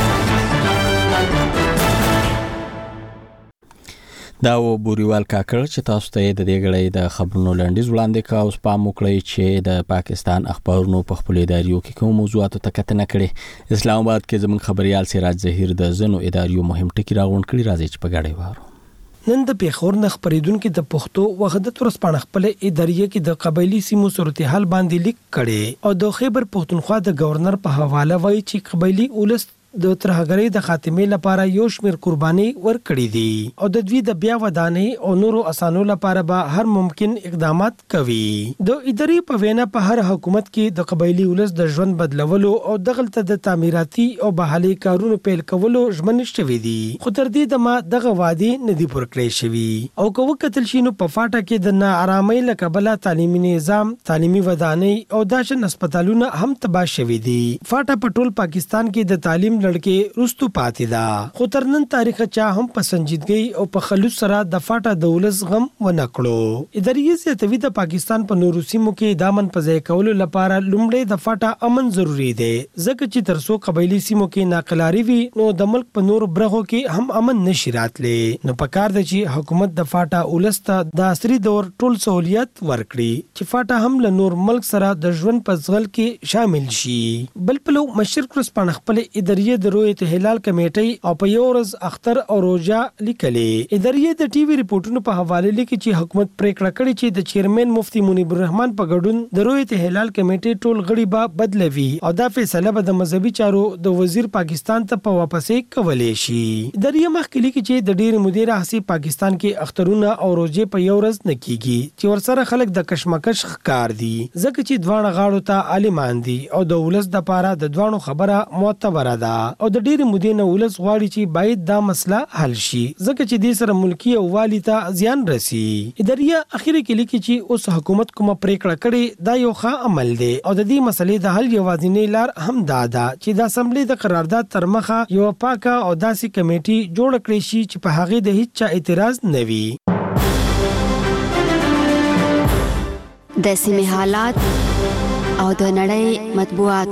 دا و بوریوال کاکل چې تاسو ته د دې غړې د خبرونو لاندې وړاندې کا اوس پام وکړئ چې د پاکستان اخبارونو په خپل اداریو کې کوم موضوعاتو ته کتنه کړې. اسلام آباد کې زموږ خبريال سراج ظهیر د زنو اداریو مهم ټکی راغونډ کړي. راځي چې په غاړې وارو. نن د پیښور نه خبرېدونکو د پښتو وحدت ورسپانه خپل اداریه کې د قبایلی سیمو صورتحال باندې لیک کړي او د خیبر پښتونخوا د گورنر په حواله وایي چې قبایلی اولس د ترهګرۍ د خاتمې لپاره یو شمیر قرباني ورکړي دي او د دوی د بیا ودانۍ او نورو اسانو لپاره به هر ممکن اقدامات کوي. د ادارې په وینا په هر حکومت کې د قبایلی ولس د ژوند بدلولو او دغلت د تعمیراتي او بحالي کارونو پیل کولو ژمن شوي دي، خو تر دې دمه دغه وادي نه دی پوره کړی شوی او که وکتل شي نو په فاټا کې د ناارامۍ له کبله تعلیمي نظام، تعلیمي ودانۍ او داشن هسپتالونه هم تباه شوي دي. فاټا په ټول پاکستان کې د تعلیم لړکې رستو پاتې ده، خو تر نن تاریخ چا هم په سنجیدګۍ او په خلوص سره د فاټا د ولس غم ونه کړو. ادارې زیاتوي د پاکستان په نورو سیمو کې د امن په ځای کولو لپاره لومړی د فاټا امن ضروری دی، ځکه چې تر څو قبایلی سیمو کې ناقلاري وي نو د ملک په نورو برخو کې هم امن نشي راتلی. نو پکار دی چې حکومت د فاټا ولس ته د عصري دور ټول سہولیت ورکړي چې فاټا هم له نور ملک سره د ژوند په ځغل کې شامل شي. بل پلو مشرق ورسپانه خپل ادارې د رویت هلال کمیټې او په یو ورځ اختر او روزه لیکلې. ادارې د ټي وي ریپورتونو په حواله لیکي چې حکومت پریکړه کړې چې د چیرمن مفتی منیب الرحمن په ګډون د رویت هلال کمیټې ټول غړي به بدلوي او دا فیصله به د مذهبي چارو د وزیر پاکستان ته په واپسې کولې شي. ادارې مخکې لیکي چې د ډېر مدیر حسی پاکستان کې اخترونه او روزه په یو ورځ نه کیږي چې ورسره خلک د کشمکش ښکار دي، ځکه چې دوانه غاړو ته عالمان دي او د ولس د پاره د دوانو خبره معتبره ده او د ډېر مدینه ولس غواړي چې باید دا مسله حل شي، ځکه چې د سره ملکی او والی ته زیان رسی. ادارې اخیری کې لیکي چې اوس حکومت کومه پریکړه کړې دا یو ښه عمل دی او د دې مسلې د حل یوازینی لار هم دا ده چې د اسمبلی د قرارداد تر مخه یو پاکه او داسې کمیټي جوړ کړي شي چې په هغه د هیڅ چا اعتراض نه وي. د سیمې حالات او د نړۍ مطبوعات.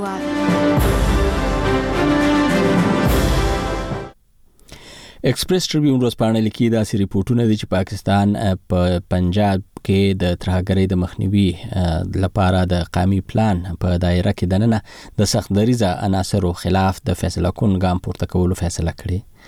ایکسپریس ټریبیون ورځپاڼه لیکي داسې ریپورتونه دي چې پاکستان په پنجاب کې د ترهګرۍ د مخنیوي لپاره د قومي پلان په دایره کې دننه د سخت دریزه عناصرو خلاف د فیصله کون ګام پورته کولو فیصله کړې.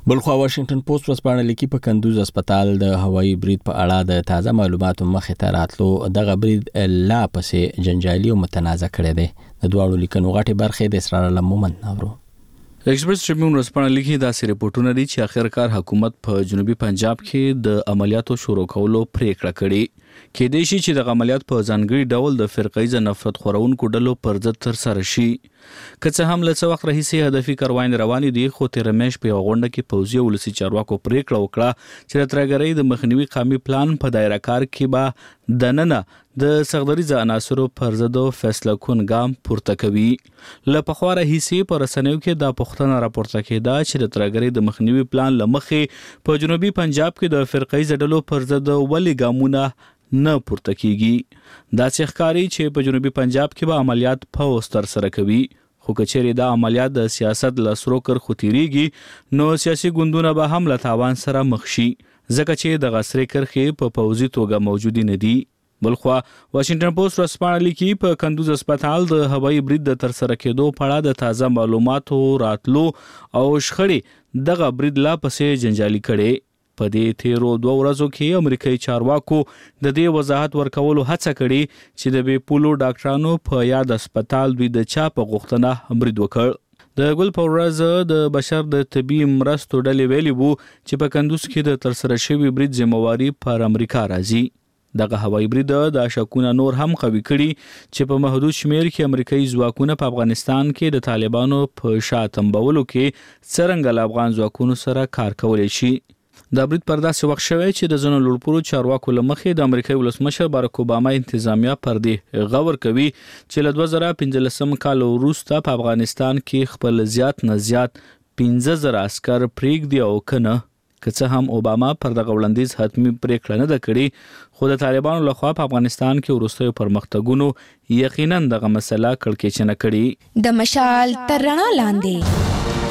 بلخوا واشنگټن پوسټ ورسپانه لیکي په کندوز هسپتال د هوایي برید په اړه د تازه معلوماتو مخې ته راتلو دغه برید لا پسې جنجالي او متنازع کړی دی. د دواړو لیکنو غټې برخې د اسرار الله مومن اورو. ایکسپریس ټریبیون ورسپانه لیکي داسې رپورټونه دي چې اخرکار حکومت په جنوبي پنجاب کې د عملیاتو شروع کولو پریکړه کړې. کې د شي چې د عملیات په ځانګړي ډول د فرقایي نفرت خورونکو ډلو پر ضد تر سره شي. که څه هم له څه وخت راهیسې هدفي کاروانې روانې دي، خو تیر میاشت په یوه غونډه کې پوځي او ولسي چارواکو پریکړه وکړه چې د ترهګرۍ د مخنیوي قومي پلان په دایره کار کې به دننه د سغدریزه عناصرو پر ضد فیصله کون ګام پورته کوي. له پخوا راهیسې په رسنیو کې دا پوښتنه راپورته کېده چې د ترهګرۍ د مخنیوي پلان له مخې په جنوبي پنجاب کې د فرقایي ډلو پر ضد ولې ګامونه نه پورته کیږي. دا چې ښکاري چې په جنوبي پنجاب کې به عملیات پوځ تر سره کوي، خو که چیرې دا عملیات د سیاست له سرو کرښو تیریږي نو سیاسي ګوندونه به هم له تاوان سره مخ شي، ځکه چې د سرې کرښې په پوځي توګه موجودې نه دي. بلخوا واشنگټن پوسټ ورسپانه لیکي په کندوز هسپتال د هوایي برید د تر سره کېدو په اړه د تازه معلوماتو راتلو او شخړې دغه برید لا پسې جنجالي کړي. په دې تیرو 2 ورځو کې امریکایي چارواکو د دې وضاحت ورکولو هڅه کړې چې د بې پولو ډاکټرانو په یاد هسپتال دوی د چا په غوښتنه برید وکړ. د ګل په ورځ د بشر د طبي مرستو ډلې ویلي وو چې په کندوز کې د ترسره شوي برید ذمہواري پر امریکا راځي. دغه هوایي برید د شکونه نور هم قوي کړي چې په محدود شمیر کې امریکایي ځواکونه په افغانستان کې د طالبانو په شا تنبولو کې څرنګه له افغان ځواکونو سره کار کولی شي. دا برید پر داسې وخت شوی چې د ځینو لوړپوړو چارواکو له مخې د امریکایي ولسمشر باراک اوباما انتظامیه پر دې غور کوي چې له 2015 کال وروسته په افغانستان کې خپل زیات نه زیات 15,000 عسکر پرېږدي او کنه. که څه هم اوباما پر دغه وړاندیز حتمي پریکړه نه ده کړې، خو د طالبانو لخوا په افغانستان کې وروستیو پرمختګونو یقینا دغه مسله کړکېچنه کړې. د مشال تر رڼا لاندې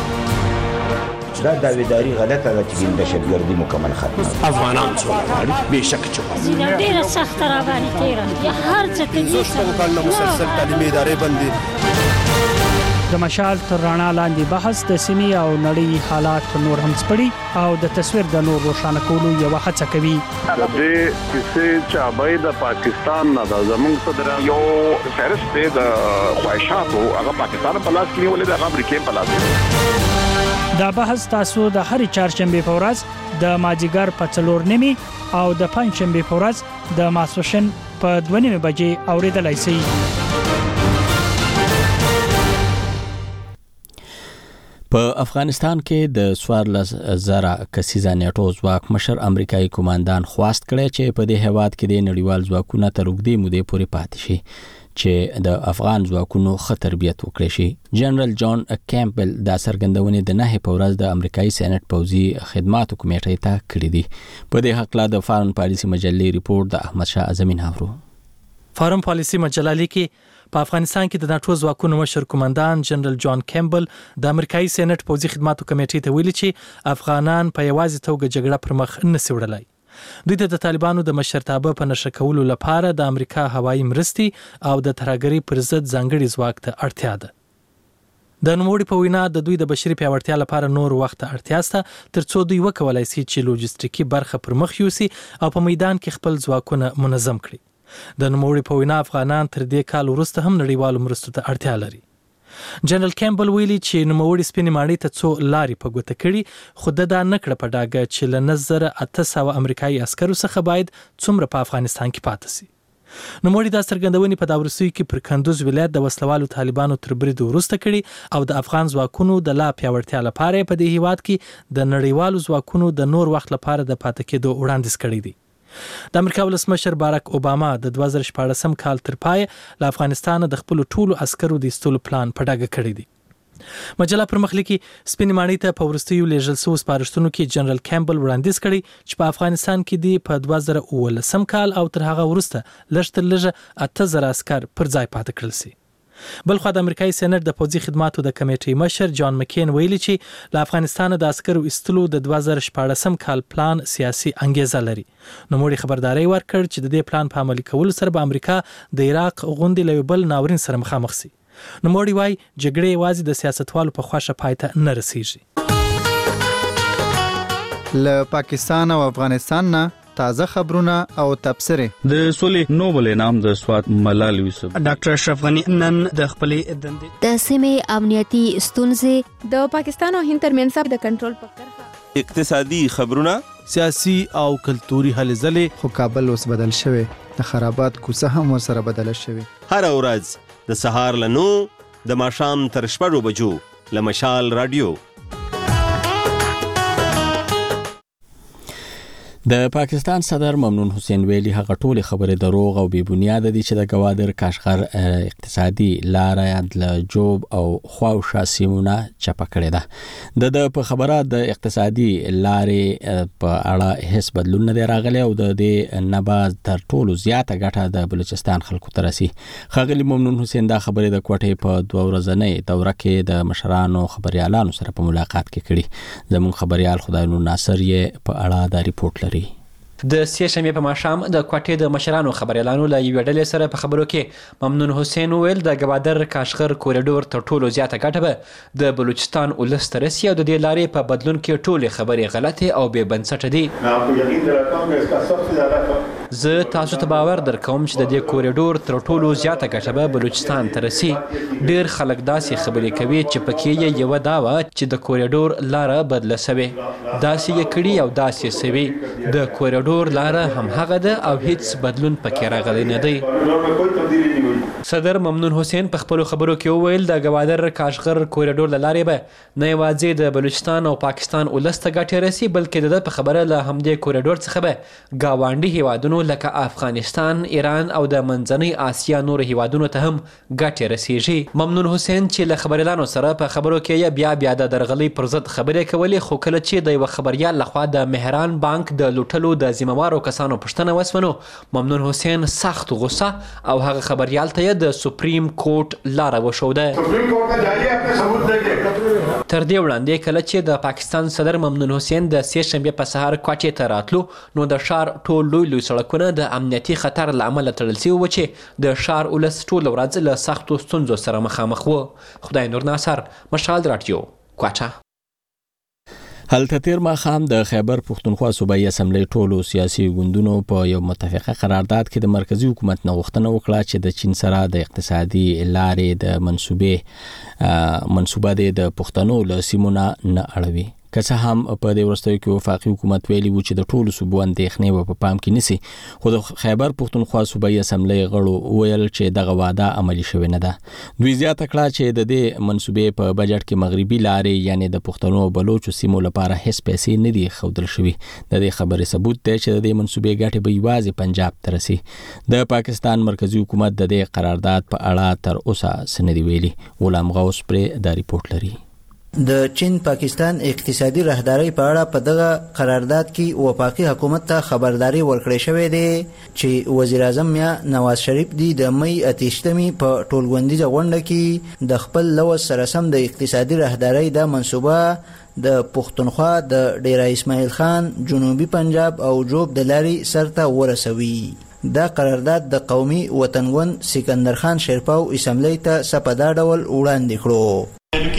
دا داویداری غلطه ده چې د دهشتګردي مکمل ختمه افغانان څومره بېشک چوکه ډېره سخته راباندې تېره هر څه کوي. زه کال مسلسل تعلیمي ادارې بندي. د مشال تر رڼا لاندې بحث د سیمې او نړۍ حالات نور هم سپړي او د تصویر د نور روښانه کولو یو هڅه کوي. د دې کیسې چابای د پاکستان نه د زمونږ صدر یو فهرست دی د خواهشاتو هغه پاکستان په لاس کې ولې د امریکای په لاس کې. دا بحث تاسو د هر چهارشنبه په ورځ د مازیګر په 4:30 او د پنځشنبه په ورځ د ماسوشن په 2:30 بجې اوریدلای شئ. په افغانستان کې د 14,000 کسیزه نیټو ځواک مشر امریکایي کمانډان خواست کړی چې په دې هیواد کې د نړیوال ځواکونو تر اوږدې مودې پورې پاتې شي چې د افغان ځواکونو ښه تربیت وکړي شي. جنرال جان کیمپبل دا څرګندونې د 9 په ورځ د امریکایي سېنات پوځي خدماتو کمیټې ته کړې دي. په دې حق لا د فارن پالیسي مجلې ریپورت د احمد شاه اعظمین هاورو. فارن پالیسي مجله لیکي په افغانستان کې د ناتو ځواکونو مشر کمانډان جنرال جان کیمپبل د امریکایي سېنات پوځي خدماتو کمیټې ته ویلي چې افغانان په یوازې توګه جګړه پر مخ نه سي وړلای. دوی ته د طالبانو د مشرتابه په نشه کولو لپاره د امریکا هوایي مرستې او د ترهګرۍ پر ضد ځانګړي ځواک ته اړتیا ده. د نوموړي په وینا د دوی د بشري پیاوړتیا لپاره نور وخت اړتیا شته ترڅو دوی وکولای شي چې لوجستیکي برخه پر مخ یوسي او په میدان کې خپل ځواکونه منظم کړي. د نوموړي په وینا افغانان تر دې کال وروسته هم نړیوالو مرستو ته اړتیا لري. جنرال کیمپبل ویلي چې نوموړي سپینې ماڼۍ ته څو لارې په ګوته کړي، خو دا نه کړه په ډاګه چې له 9,800 امریکایي عسکرو څخه باید څومره په افغانستان کې پاتې شي. نوموړي دا څرګندونې په دا وروستیو کې پر کندوز ولایت د وسلوالو طالبانو تر برید وروسته کړي او د افغان ځواکونو د لا پیاوړتیا لپاره په دې هیواد کې د نړیوالو ځواکونو د نور وخت لپاره د پاتې کېدو وړاندیز کړی دی. د امریکا ولسمشر باراک اوباما د 2014 کال تر پای له افغانستان د خپل ټولو عسکرو د ایستلو پلان په ډاګه کړی دی. مجله پر مخ لیکي سپینې ماڼۍ ته په وروستیو لیږل شویو سپارښتنو کې جنرال کیمپبل وړاندیز کړی چې په افغانستان کې دی په 2019 کال او تر هغه وروسته لږ تر لږه 8,000 عسکر پر ځای پاتې کړل شي. بلخو د امریکایي سېنات د پوځي خدماتو د کمیټې مشر جان مکین ویلي چې له افغانستان د عسکرو ایستلو د 2014 کال پلان سیاسي انګیزه لري. نوموړي خبرداري ورکړ چې د دې پلان په عملي کولو سره به امریکا د عراق غوندې له بل ناورین سره مخامخ شي. نوموړي وايي جګړه یوازې د سیاستوالو په خوښه پای ته نه رسیږي. له پاکستان او افغانستان نه تازه خبرونه او تبصره. د سولې نوبل انعام د سوات ملال یوسف. ډاکټر اشرف غنی نن د خپلې دندې د سیمې امنیتي ستونزې د پاکستان او هند ترمنځ د کنټرول په کرښه، اقتصادي خبرونه، سیاسي او کلتوري هلې ځلې. خو کابل اوس بدل شوی، د خرابات کوڅه هم ورسره بدله شوی. هر ورځ د سهار له 9 د ماښام تر 6 بجو له مشال رادیو. د پاکستان صدر ممنون حسین ویلي هغه ټول خبره دروغ او بې بنیاد دي چې د گوادر کاشغر اقتصادي لارې د جوب او خواوشا سیمونه چپه کړې ده. د په خبره د اقتصادي لارې په اړه هیڅ بدلون نه دی راغلی او د دې نباز تر ټولو زیاته ګټه د بلوچستان خلکو ته رسي. ښاغلي ممنون حسین دا خبره د کوټې په 2 ورځنۍ دوره کې د مشرانو خبريالانو سره په ملاقات کې کړي. زموږ خبريال خدای نور ناصر یې په اړه دا ریپورت لري. د سې شنبې په ماښام د کوټې د مشرانو خبريالانو له یوې ډلې سره په خبرو کې ممنون حسین ویل د گوادر کاشغر کوریډور تر ټولو زیاته ګټه به د بلوچستان ولس ته رسي او د دې لارې په بدلون کې ټولې خبرې غلطې او بې بنسټه دي. زه تاسو ته باور درکوم چې د دې کوریډور تر ټولو زیاته ګټه به بلوچستان ته رسي. ډیر خلک داسې خبرې کوي چې پکې یې یو دا و چې د کوریډور لاره بدله شوې، داسې یې کړي او داسې سوي. د کوریډور لاره هم هغه ده او هیڅ بدلون پکې راغلی نه دی. صدر ممنون حسین په خپلو خبرو کې وویل د گوادر کاشغر کوریډور له لارې به نه یوازې د بلوچستان او پاکستان ولس ته ګټې رسي بلکې د ده په خبره له همدې کوریډور څخه به ګاونډي هیوادونو لکه افغانستان، ایران او د منځنۍ آسیا نور هیوادونو ته هم ګټې رسیږي. ممنون حسین چې له خبريالانو سره په خبرو کې بیا د درغلي پر ضد خبرې کولې، خو کله چې د یو خبريال لخوا د مهران بانک د لوټلو د ذمہوارو کسانو پوښتنه وسونه، ممنون حسین سخت غوسه او هغه خبريال ته د سپریم کورټ لاره وښوده. تر دې وړاندې کله چې د پاکستان صدر ممنون حسین د سې شنبې په سهار کوټې ته راتلو نو د ښار ټول لوی سړکونه د امنیتي خطر له امله تړل شوي وو چې د ښار ولس ټوله ورځ له سختو ستونزو سره مخامخ و. خدای نور ناصر، مشال رادیو، کوټه. هلته تیر ماښام د خیبر پښتونخوا صوبایي اسمبلی ټولو سیاسي ګوندونو په یو متفقه قرارداد کې د مرکزی حکومت نه غوښتنه وکړه چې د چین سره د اقتصادي لارې د منصوبه د پښتنو له سیمونه نه اړوي. که څه هم په دې وروستیو کې وفاقي حکومت ویلي و چې د ټولو صوبو اندېښنې په پام کې نیسي، خو د خیبر پښتونخوا صوبایي اسمبلی غړو ویل چې دغه وعده عملي شوې نه ده. دوی زیاته کړه چې د دې منصوبې په بجټ کې مغربي لارې یعنی د پښتنو او بلوچو سیمو لپاره هیڅ پیسې نه دي ښودل شوي. د دې خبرې ثبوت دی چې د دې منصوبې ګټې به یوازې پنجاب ته رسي. د پاکستان مرکزی حکومت د دې قرارداد په اړه تر اوسه څه نه دي ویلي. غلام غوث پرې دا ریپورت لري. د چین پاکستان اقتصادي راهداري په اړه په دغه قرارداد کې وفاقي حکومت ته خبرداري ورکړې شوې ده چې وزیر اعظم یا نواز شریف دی د مئی 28 په ټولغونډیزه غونډه کې د خپل لوز سره سم د اقتصادي راهداري د منصوبه د پښتونخوا د ډیرا اسماعیل خان، جنوبي پنجاب او جوب د لارې سرته ورسوي. دا قرارداد د قومي وطنګون سکندر خان شیرپاو اسمبلی ته سپدا ډول وړاندې کړو.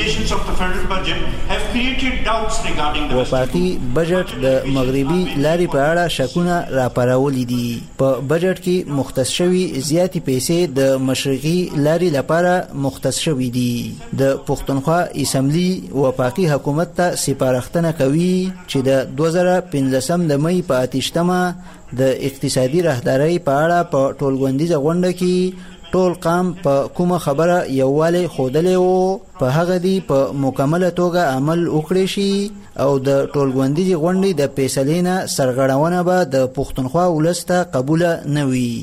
وفاقي بجټ د مغربي لارې په اړه شکونه راپارولي دي. په بجټ کې مختص شوي زیاتې پیسې د مشرقي لارې لپاره مختص شوي دي. د پښتونخوا اسمبلی وفاقي حکومت ته سپارښتنه کوي چې د 2015 د مئی په 28 د اقتصادي راهداري په اړه په ټولغونډیزه غونډه کې ټول قام په کومه خبره یووالی ښودلی و په هغه دی په مکمله توګه عمل وکړی شي او د ټولغونډیزې غونډې د فیصلې نه سرغړونه به د پښتونخوا ولس ته قبوله نه وي.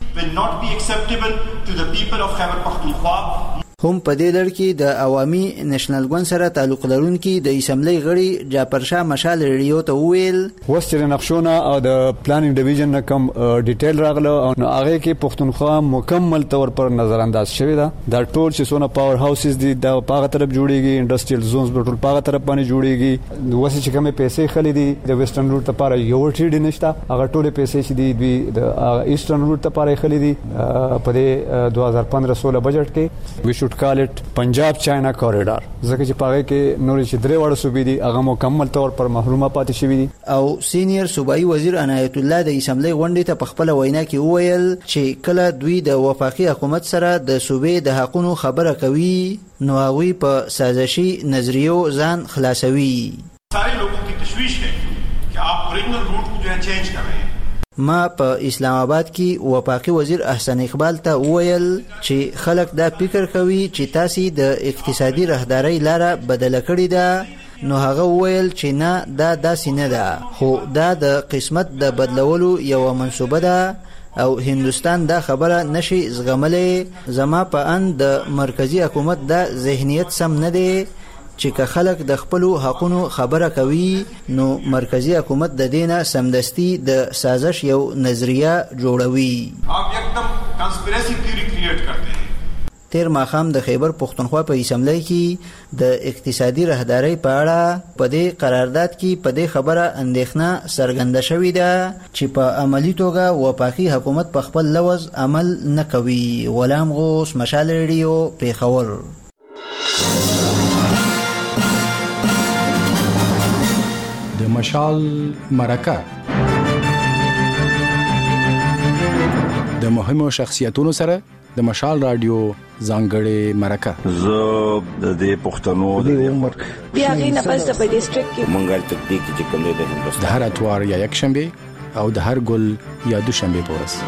هم په دې لړ کې د عوامي نېشنل ګوند سره تعلق لرونکي د اسمبلی غړي جعفر شاه مشال ریډیو ته وویل وست د نقشونه او د پلانینګ ډیویژن نه کم ډیټیل راغله او هغه کې پښتونخوا مکمل تور پر نظر انداز شوی دا ټول چې سونه پاور هاوسز دي د پاغه طرف جوړیږي انډستریال زونز ټول پاغه طرف باندې جوړیږي وسه چې کومه پیسې خلې دي د ویسټرن روټ لپاره یو ټریډ نشته هغه ټول پیسې چې دي د ایسټرن روټ لپاره خلې دي په 2015-16 بجټ کې we should وډ کال اټ پنجاب چاینا کوریډور ځکه چې پاره کې نور چې درې وړ صوبې دي هغه مکمل طور پر محرومه پاتې شوې دي. او سینیئر صوبایي وزیر عنایت الله د اسمبلی غونډې ته په خپل وینا کې وویل چې کله دوی د وفاقي حکومت سره د صوبې د حقونو خبره کوي نو هغوی په سازشي نظریو ځان خلاصوي. سارے لوگوں کی تشویش ہے کہ آپ اوریجنل روٹ کو جو ہے چینج کر رہے ہیں. ما په اسلام آباد کې وفاقي وزیر احسن اقبال ته وویل چې خلک دا فکر کوي چې تاسو د اقتصادي راهدارۍ لاره بدله کړې ده، نو هغه وویل چې نه دا داسې نه ده، خو دا د قسمت د بدلولو یو منصوبه ده او هندستان دا خبره نشي زغملې. زما په ان د مرکزی حکومت دا ذهنیت سم نه دی چې که خلک د خپل حقونو خبره کوي نو مرکزی حکومت د دینه سمدستي د سازش یو نظریه جوړوي. آپ یکدم کنسپیریسی تھیوری کریٹ کرتے ہیں. تیر ماښام د خیبر پښتونخوا په اسمبلی کې د اقتصادي راهدارۍ په اړه په دې قرارداد کې په دې خبره اندېښنه څرګنده شوې ده چې په عملی توګه وفاقي حکومت په خپل لوز عمل نه کوي. غلام غوث، مشال ریډیو، پیښور. د مشال مرکه د مهمو شخصیتونو سره د مشال رادیو ځانګړې مرکه. زه د دې پښتنو د عمر بیا غینه پس د ډیسټریکټ کې منګل تکتیک چې کوم د هندوستان د هر اتوار یا یک شنبه او د هر ګل یا دوشنبه په ورځ.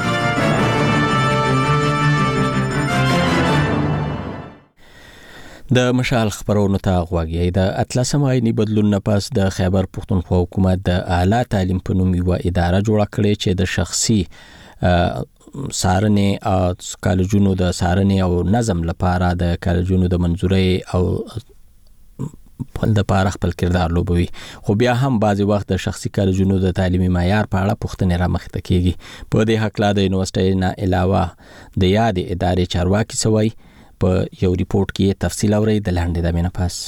د مشال خبرونو ته غوږی. د اتلسم آئینی بدلون نه پس د خیبر پښتونخوا حکومت د اعلی تعلیم په نوم یو اداره جوړه کړې چې د شخصي سارنې او کالجونو د سارنې او نظم لپاره د کالجونو د منظوري او د پاره خپل کردار لوبوي. خو بیا هم بعضی وخت د شخصي کالجونو د تعلیمي معیار په اړه پوښتنې را مخته کیږي. په دې حق لا د یونیورسيټي نه علاوه د یاد ادارې چارواکي سوی په یو ریپورت کې تفصیل اوري د لاندې د مینه پاس.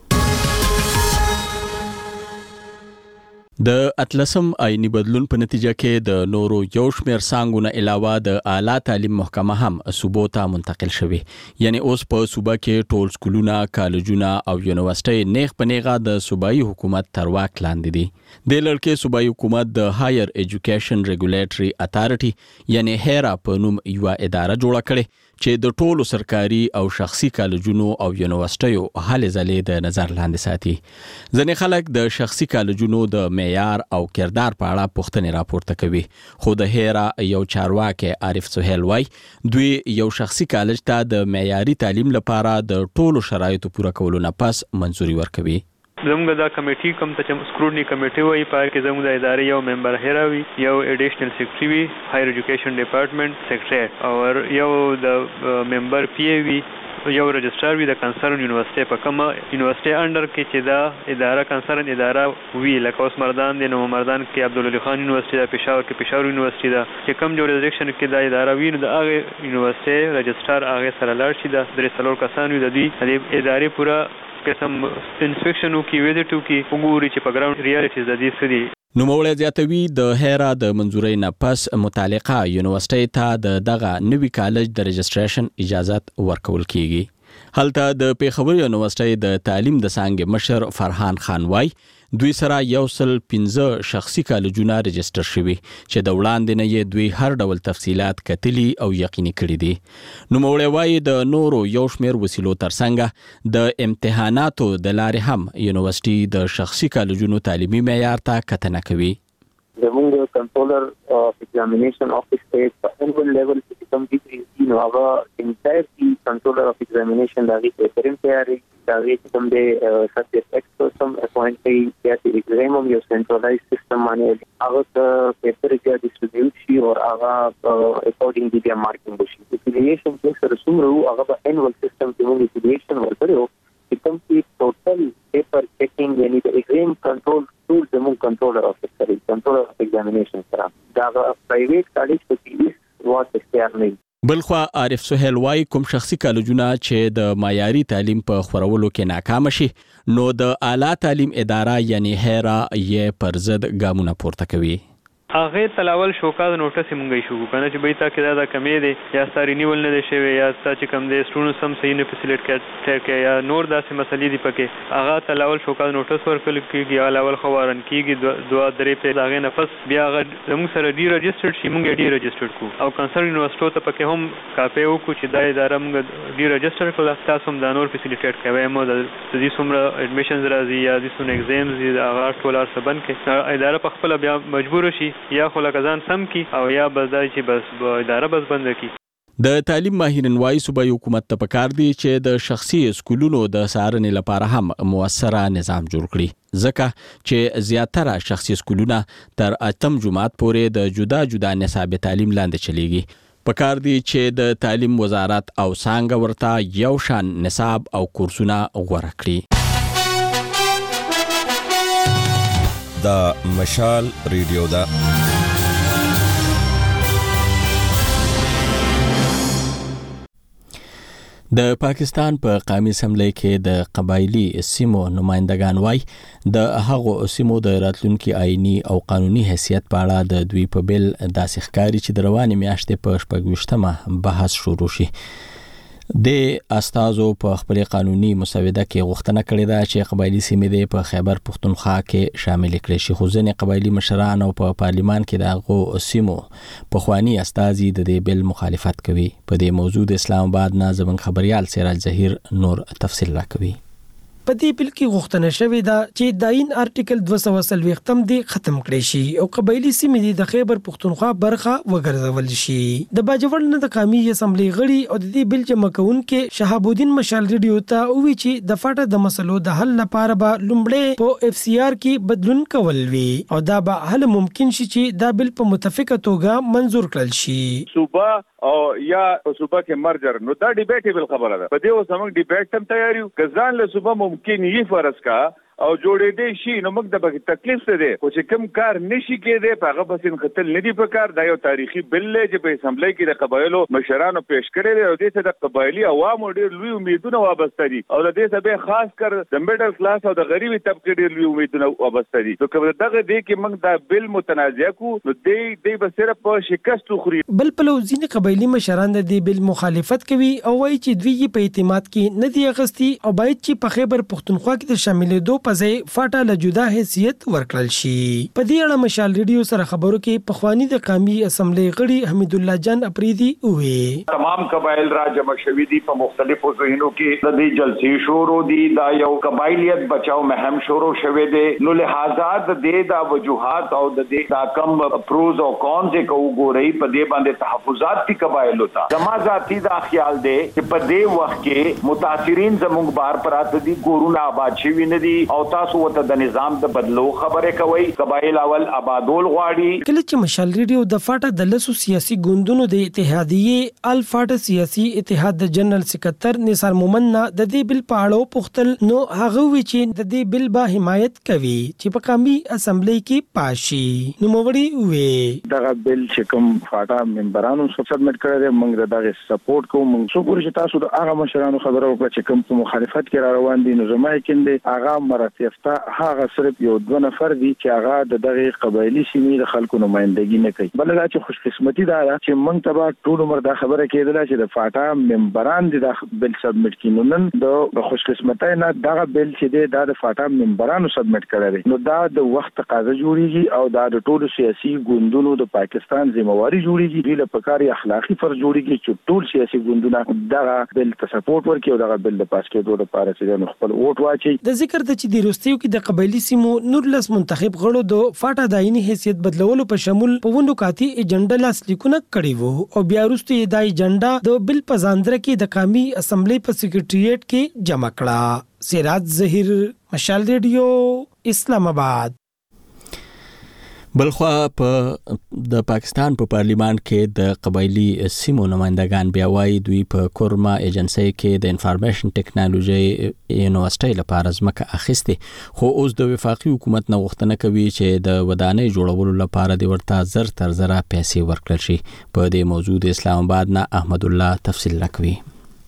د اتلسم آئینی بدلون په نتیجه کې د نورو یو شمېر څانګو علاوه د اعلی تعلیم محکمه هم صوبو ته منتقل شوه. یعنی اوس په صوبه کې ټول سکولونه، کالجونه او یونیورسيټي نیغ په نیغه د صوبایي حکومت تر واک لاندې دي. د لړکې صوبایي حکومت د هایر ایجوکیشن ریګولیټري اتارټي یعنی هیرا په نوم یو اداره جوړه کړې چې د ټولو سرکاري او شخصي کالجونو او یونیورسيټیو هلې ځلې د نظر لاندې ساتي. ځینې خلک د شخصي کالجونو د معیار او کردار په اړه پوښتنې راپورته کوي، خو د هیرا یو چارواکي عارف سهیل وای دوی یو شخصي کالج ته د معیاري تعلیم لپاره د ټولو شرایطو پوره کولو نه پس منځوري ورکوي. زموږ دا کمیټي کوم ته چې سکروټنی کمیټي وایي په کې زموږ د ادارې یو ممبر هیرا وي، یو ایډیشنل سیکریټري وي هایر ایجوکیشن ډپارټمنټ سیکریټری او یو د ممبر پی ای وي، یو رجسترار وي د کنسرن یونیورسيټي په کومه یونیورسيټي انډر کې چې دا اداره کنسرن اداره وی لکه اوس مردان د نو مردان کې عبدالعلی خان یونیورسيټي د پېښور کې پېښور یونیورسيټي دا چې کوم جوړیکشن کې دا اداره وی نو د هغه یونیورسيټي رجسترار هغه سره لاړ شي د درې څلور کسان وي د دې ادارې پورا قسم انسپیکشنو کې ویزټو کې وګوري چې په ګراوند ریالټیز د دې سدي. نو موږ زیاتوي د هیرا د منظوري نه پس متعلقه یونیورسيټي ته دغه نوي کالج د رجستریشن اجازه ورکول کیږي. هلته د پیښور یونیورسيټي د تعلیم د څانګې مشر فرحان خان وای دوی سره 115 شخصي کالجونه رجستر شوي چې د وړاندې نه یې دوی هر ډول تفصيلات کتلي او یقیني کړي دي. نو موږ وایي د نورو یو شمېر وسیلو ترڅنګ د امتحاناتو د لارې هم یونیورسيټي د شخصي کالجونو تعلیمي معیار ته کتنه کوي. زموږ کنټرولر اف ایگزامینیشن افیس ته په انول لیول کې کوم دي نو هغه انټایر دی کنټرولر اف ایگزامینیشن دا وی پریم تیاری دا وی کوم دی سبجیکټ ایکسپرټ سم اپوینټ کی یا چې ایگزام یو سنټرلایز سیستم باندې هغه پیپر کې ډیسټریبیوټ شي او هغه اکورډینګ دی مارکینګ شي. افیلیشن کې سره څومره هغه په انول سیستم کې موږ افیلیشن ورکړو کوم چې ټوټل پیپر چیکینګ یعنی د ایگزام کنټرول ټول زموږ کنټرولر افیس کوي، کنټرولر اف ایگزامینیشن سره دا پرایویټ کالج په کې واټ اختیار نه. بلخوا عارف سهیل وای کوم شخصي کالجونه چې د معیاري تعلیم په خورولو کې ناکام شي نو د اعلی تعلیم اداره یعنی هیرا یې پر ضد ګامونه پورته کوي. هغه تلاول شوکاز نوټس مونږ شو کنه چې بیت کې دا کمې دي یا ستاري نیول نه دي شوی یا ستا چې کم دي سټوډنټ سم صحیح نه فیسیلیټ کې یا نور داسې مسلې دي پکې هغه تلاول شوکاز نوټس ورکول کېږي یا لاول خوارن کېږي دوه درې په داغه نفس بیا هغه زموږ سره ډي رجسټرډ شي مونږ ډي رجسټرډ کو او کنسرن یونیورسيټو ته پکې هم کاپي وکړو چې دا اداره مونږ ډي رجسټر کړل تاسو هم دا نور فیسیلیټ کوي مو د دې څومره اډمیشنز راځي یا د څومره ایگزامز دي هغه ټول ارسبن کې اداره په خپل بیا مجبور شي یا خو لکه ځان سم کی او یا بس دا چې بس اداره بس بند کی. د تعلیم ماهرین وايي صوبایي حکومت ته پکار دی چې د شخصي سکولونو د څارنې لپاره هم موثره نظام جوړ کړي ځکه چې زیاتره شخصي سکولونه تر 8م جماعت پورې د جدا جدا نصاب تعلیم لاندې چلیږي. پکار دی چې د تعلیم وزارت او څنګه ورته یو شان نصاب او کورسونه غوړه کړي. دا مشال ریډیو دا د پاکستان په قومي اسمبلی کې د قبایلی سیمو نمائندگان وای د هغو سیمو د راتلونکي آئینی او قانوني حیثیت په اړه د دوی په بل داسې ښکاري چې د روانې میاشتې په 28مه بحث شروع شي. د استازو په خپل قانوني مسوده کې غوښتنه کړې ده چې قبایلی سیمې په خیبر پختونخوا کې شامل کړي شي. خو ځینې قبایلی مشران او په پارلیمان کې د هغو سیمو پخوانی استازي د دې بل مخالفت کوي. په دې موضوع د اسلام آباد نه زموږ خبريال سراج ظهیر نور تفصیل راکوي. په دې بل کې غوښتنه شوې ده چې داین آرټیکل 240 دی ختم کړي شي او قبایلی سیمې د خیبر پختونخوا برخه وګرځول شي. د باجوړ نه د قومي اسمبلی غړي او د دې بل جمع کوونکې شهاب الدین مشال ریډیو ته وی چې د فاټه د مسلو د حل لپاره به لومړی په اف سی آر کې بدلون کول وي او دا به حل ممکن شي چې دا بل په متفقه توګه منزور کړل شي. صوبه او یا صوبه کې مرجر نو دا ډیبیټیبل خبره ده. په دې اوس موږ ډیبیټ هم تیار یو کزان له صوبه ممکن یې فرض کا او جوړې دي شي نو موږ د بګ تکلیف څه دي خو چې کوم کار نشي کېده په هغه بسین خپل ندی په کار دا یو تاریخي بل چې په اسمبلی کې د قبایلو مشرانو پیش کړی دی او د دې د قبایلی عوامو ډېر لوی امیدونه وابسته دي او د دې سبب خاص کر د میډل کلاس او د غریبي طبقه ډېر لوی امیدونه وابسته دي. نو کوم دغه دی کې موږ دا بل متنازع کو نو دی به صرف په شکست خوري. بل په لوزینه قبایلی مشران د دې بل مخالفت کوي او وايي چې دوی په اعتماد کې نه دی اغستی او باید چې په خیبر پختونخوا کې د شاملېدو په ځای فاټه له جدا حیثیت ورکړل شي. په دې اړه مشال ریډیو سره خبرو کې پخوانی د قومي اسمبلی غړي حمید الله جان اپریدي وې تمام قبایل را جمع شوي دي په مختلفو ځایونو کې د دې جلسې شروع دي دا یو قبایلیت بچاو مهم شروع شوه دي نو لہذا د دې د وجوهات او د دې دا کم پروز او کونز کو ګوري په دې باندې تحفظات دي قبایل ته زما ذاتی دا خیال دی چې په دې وخت کې متاثرین زموږ بار پراته دي ګورونه آباد شوي نه دي او تاسو ته د نظام د بدلو خبره کوي قبایل اول آبادول غواړي. کله چې مشال ریډیو د فاټه د لسو سیاسي ګوندونو د اتحادیې الفاټه سیاسي اتحاد د جنرال سکرټر نثار مومن د دې بل په اړه پوښتل نو هغه وی چې د دې بل به حمایت کوي چې په قومي اسمبلی کې پاشي. نو موړي وې دا بل چې کوم فاټه ممبرانو سبمټ کړی موږ دغه سپورټ کوو موږ څو ګوري چې تاسو د هغه مشرانو خبره وکړه چې کوم په مخالفت کې را روان دي نو زما یې هغه مراتب هغه صرف یو دوه نفر دي چې هغه د دغه قبایلی سیمې د خلکو نمائندګي نه کوي. بل دا چې خوش قسمتي ده چې موږ ته به ټول عمر دا خبره کېدله چې د فاټا ممبران دي د بل سبمټ کینو نن د خوش قسمتۍ نه دغه بل چې دی دا د فاټا ممبرانو سبمټ کړی نو دا د وخت تقاضا جوړیږي او دا د ټولو سیاسي ګوندونو د پاکستان ذمہواری جوړیږي دوی له پکاري اخلاقی فرض جوړیږي چې ټول سیاسي ګوندونه دغه بل ته سپورټ ورکړي او دغه بل د پاس کېدو لپاره چې خپل ووټ واچي. د ذکر د چې د روستیو کې د قبایلی سیمو نورلس منتخب غړو د فاټا دایني حیثیت بدلولو په شمول په وندو کاتی ایجنډا لاس لیکونه کړی وو او بیا وروسته د ایجنډا د بل په ځاندره کې د قومي اسمبلی په سیکریټریټ کې جمع کړه. سراج ظهیر مشال ریډیو اسلام آباد. بلخوا په د پاکستان په پارلیمان کې د قبایلی سیمو نمائندگان بیا وایي دوی په کورما ایجنسی کې د انفارمیشن ټیکنالوژي یونیورسيټي لپاره ځمکه اخیستې خو اوس د وفاقي حکومت نه غوښتنه کوي چې د ودانۍ جوړولو لپاره د ورته زر تر زره پیسې ورکړل شي. په دې موضوع د اسلام آباد نه احمد الله تفصیل راکوي.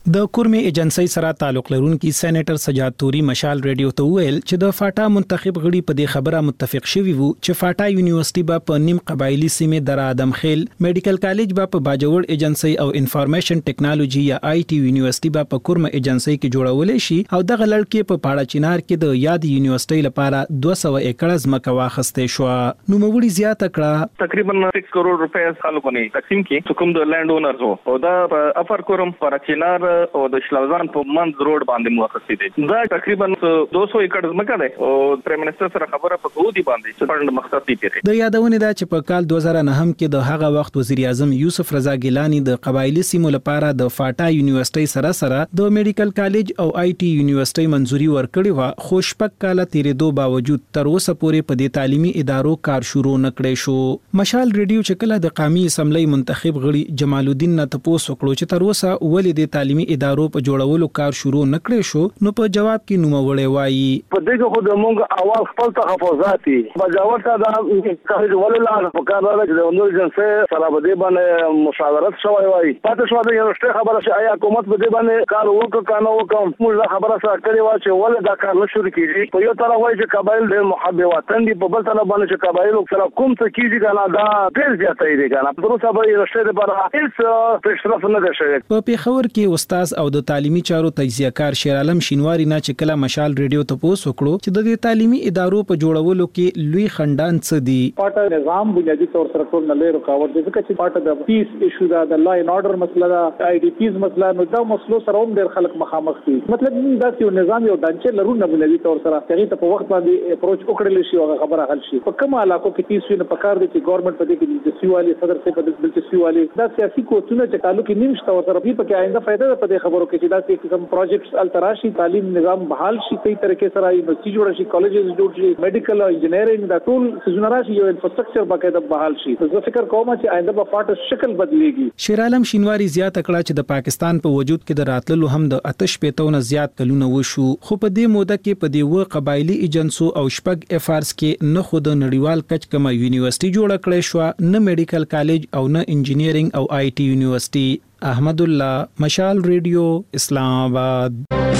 د کورمې ایجنسی سره تعلق لرونکي سېنیټر سجاد توري مشال ریډیو ته ویل چې د فاټا منتخب غړي په دې خبره متفق شوي وو چې فاټا یونیورسيټي به په نیم قبایلی سیمه در ادم خیل میډیکل کالج به په باجوړ ایجنسی او انفارمیشن ټیکنالوژي یا آی ټي یونیورسيټي به په کورمې ایجنسی کې جوړول شي او دغه لړکې په پاړه چینار کې د یاد یونیورسيټي لپاره 200 ایکړ ځمکه واخیستې شو. نو موږ زیاته کړه تقریبا 6 کروڑ روپے خلکو نه تقسیم کی کوم د لند اونرز او دا افر کورم پر چینار او د شلوزان په منځ روډ باندې موخصي دي. دا تقریبا 200 ایکړ ځمکه ده او پرایم منسٹر سره خبره په دوی باندې چې فند مقصد دی پیری. د یادونه ده چې په کال 2009 کې د هغه وخت وزیر اعظم یوسف رضا ګیلانی د قبایلی سیمو لپاره د فاټا یونیورسيټي سره د میډیکل کالج او آی ټي یونیورسيټي منځوري ورکړې و، خو شپږ کاله تیرېدو باوجود تر اوسه پورې په دې تعلیمي ادارو کار شروع نکړې شو. مشال ریډیو چې کله د قومي اسمبلی منتخب غړي جمال الدین نه تاسو کړو چې تر اوسه ولې د تعلیمي ادارو په جوړولو کار شروع نکړې شو، نو په جواب کې نوموړی وایي په دغه خو د مونږ اواز خپل تحفظات دي بجاوت دا کله ولله په کار راځي د نور جنسه سره به دې باندې مشاورت شوی وایي پاتې شو د یو څه خبره چې آیا حکومت به دې باندې کار وکړي کنه وکم موږ خبره سره کړې و چې ولې دا کار نشو کېږي په یو طرف وایي چې قبایل د محب وطن دي په بل طرف باندې چې قبایل سره کوم څه کېږي کنه دا ډېر زیاتې دي کنه په اوسه به یو څه لپاره هیڅ پیشرفت نه ده شوی. په پیښور کې استاد او د تعلیمي چارو تجزیه کار شیر عالم شینواری نه چې کله مشال ریډیو ته پوس وکړو چې د تعلیمي ادارو په جوړولو کې لوی خندان څه دي. پټه نظام بنیادی طور سره ټول نه لري رکاوټ دي ځکه چې پټه د پیس ایشو دا د لا ان اورډر مسله دا آی ډی پیز مسله نو دا مسلو سره هم ډېر خلک مخامخ دي. مطلب دا چې نظام یو ډانچه لرونه بنیادی طور سره هغه ته په وخت باندې اپروچ وکړل شي او خبره حل شي. په کومه علاقو کې پیس ویني په کار دي چې ګورنمنت په دې کې د سیوالي صدر څخه په دې سیوالي دا سیاسي کوڅونه چې تعلق نیم شته او سره په کې آینده فائدہ ده په دې خبرو کې چې دا څه کوم پروجیکټس التراشي تعلیم نظام بحال شي په طریقې سره یونیورسيټي جوړ شي کالجز جوړ شي میډیکل او انجینرینګ دا ټول سيزونه راشي یو انفراستراکچر باقاعده بحال شي. زه فکر کوم چې آینده په فاټ شکل بدليږي. شیر عالم شینواری زیاته کړه چې د پاکستان په وجود کې د راتللو هم د آتش پیتاونه زیات کلونه وشو، خو په دې موده کې په دې و قبایلی ایجنسو او شپږ افارس کې نه خود نړیوال کچ کما یونیورسيټي جوړ کړې شو، نه میډیکل کالج او نه انجینرینګ او آی ټي یونیورسيټي. احمد الله، مشال ریډیو، اسلام آباد.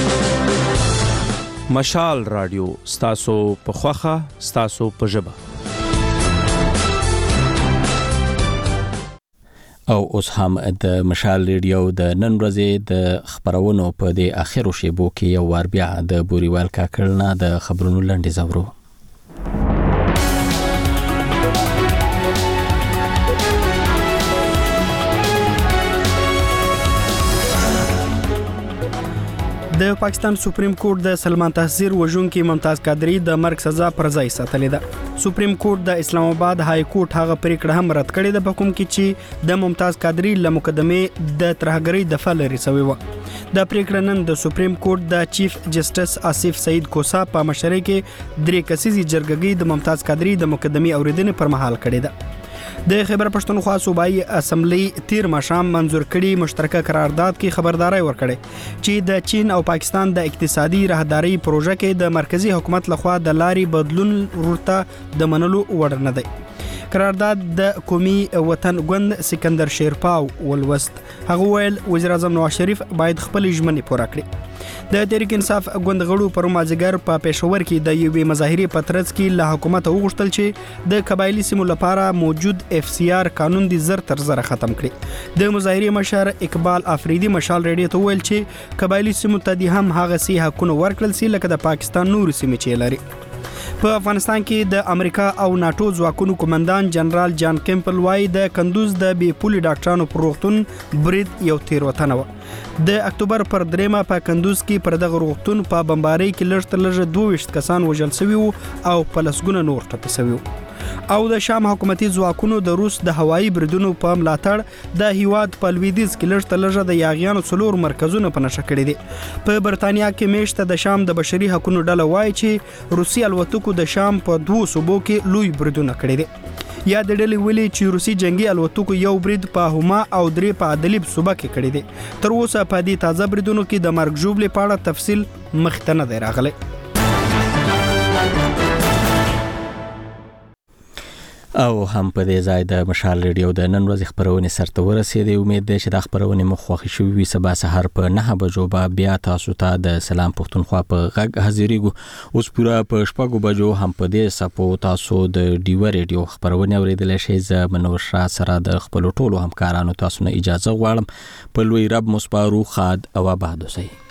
مشال رادیو ستاسو په خوخه ستاسو په ژبه. او اوس هم د مشال ریډیو د نن ورځې د خبرونو په د اخیرو شیبو کې یو وار بیا د بوریوال کاکړ نه د خبرونو لنډیز اورو. د پاکستان سپریم کورټ د سلمان تحصیر وژونکي ممتاز قادری د مرګ سزا پر ځای ساتلې ده. سپریم کورټ د اسلام آباد های کورټ هغه پریکړه هم رد کړې ده په کوم کې چې د ممتاز قادری له مقدمې د ترهګرۍ دفاع لري سوی و. د پریکړه نن د سپریم کورټ د چیف جسټس آصف سعید کوسا په مشرۍ کې 3 کسیزي جرګې د ممتاز قادری د مقدمې اوریدنې پر مهال کړې ده. د خیبر پښتونخوا صوبایي اسمبلی تیر ماشام منظور کړي مشترکه قرارداد کې خبرداري ورکړي چې د چین او پاکستان د اقتصادي راهداري پروژه کې د مرکزی حکومت لخوا د لاري بدلون ورته د منلو وړ نه دی. قرارداد د قومي وطن ګوند سکندر شیرپاو ولوست. هغه ویل وزیر اعظم نواز شریف باید خپل ژمنې پوره کړي. د تحریک انصاف ګوند غړو پر مازیګر په پېښور کې د یوې مظاهرې په ترڅ کې له حکومت وغوښتل چې د قبایلی سیمو لپاره موجود FCR قانون د زر تر زر ختم کړي. د مظاهرې مشر اقبال افریدي مشال ریډیو ته ویل چې قبایلی سیمو ته د هم هغه سي حقونه ورکړل سي لکه د پاکستان نور سیمې چې لري. په افغانستان کې د امریکا او ناتو ځواکونو قومندان جنرال جان کیمپل وايي د کندوز د بي پولي ډاکټرانو پروغتون برید یو تیروتنه و. د اکتوبر پر 3 په کندوز کې پر دغه روغتون په بمبارۍ کې لږ تر لږه 22 کسان وژل شوي او په لسګونه نور ټپي شوي. او د شام حکومتي ځواکونو د روس د هوایي بریدونو په ملاتړ د هیواد په لویدیځ کې لږ تر لږه د یاغیانو 4 مرکزونه په نشه کړي دي. په برتانیا کې میشته د شام د بشري حقوقو ډله وایي چې روسي الوتکو د شام په 2 صوبو کې لوی بریدونه کړي دي. یا د ډلې ویلي چې روسي جنگي الوتکو یو برید په هما او 3 په ادلیب صوبه کې کړي دي. تر اوسه په دې تازه بریدونو کې د مرګ ژوبلې په اړه تفصیل مخته نه دی راغلی. او هم په دې ځای د مشال ریډیو د نن ورځې خبرونه سرته ورسېدې. امید ده چې د خبرونه مخ خوښ شوي وي. سبا سحر په 9 بجو بیا تاسو ته د سلام پښتونخوا په غږ حاضرېږو. اوس پورا په 6 بجو هم په دې سپو تاسو د ډیو ریډیو خبرونه اوریدل شئ. ز منور شاه سره د خپل ټولو همکارانو تاسو نه اجازه غواړم. په لوی رب مصبارو خاد او آباد اوسئ.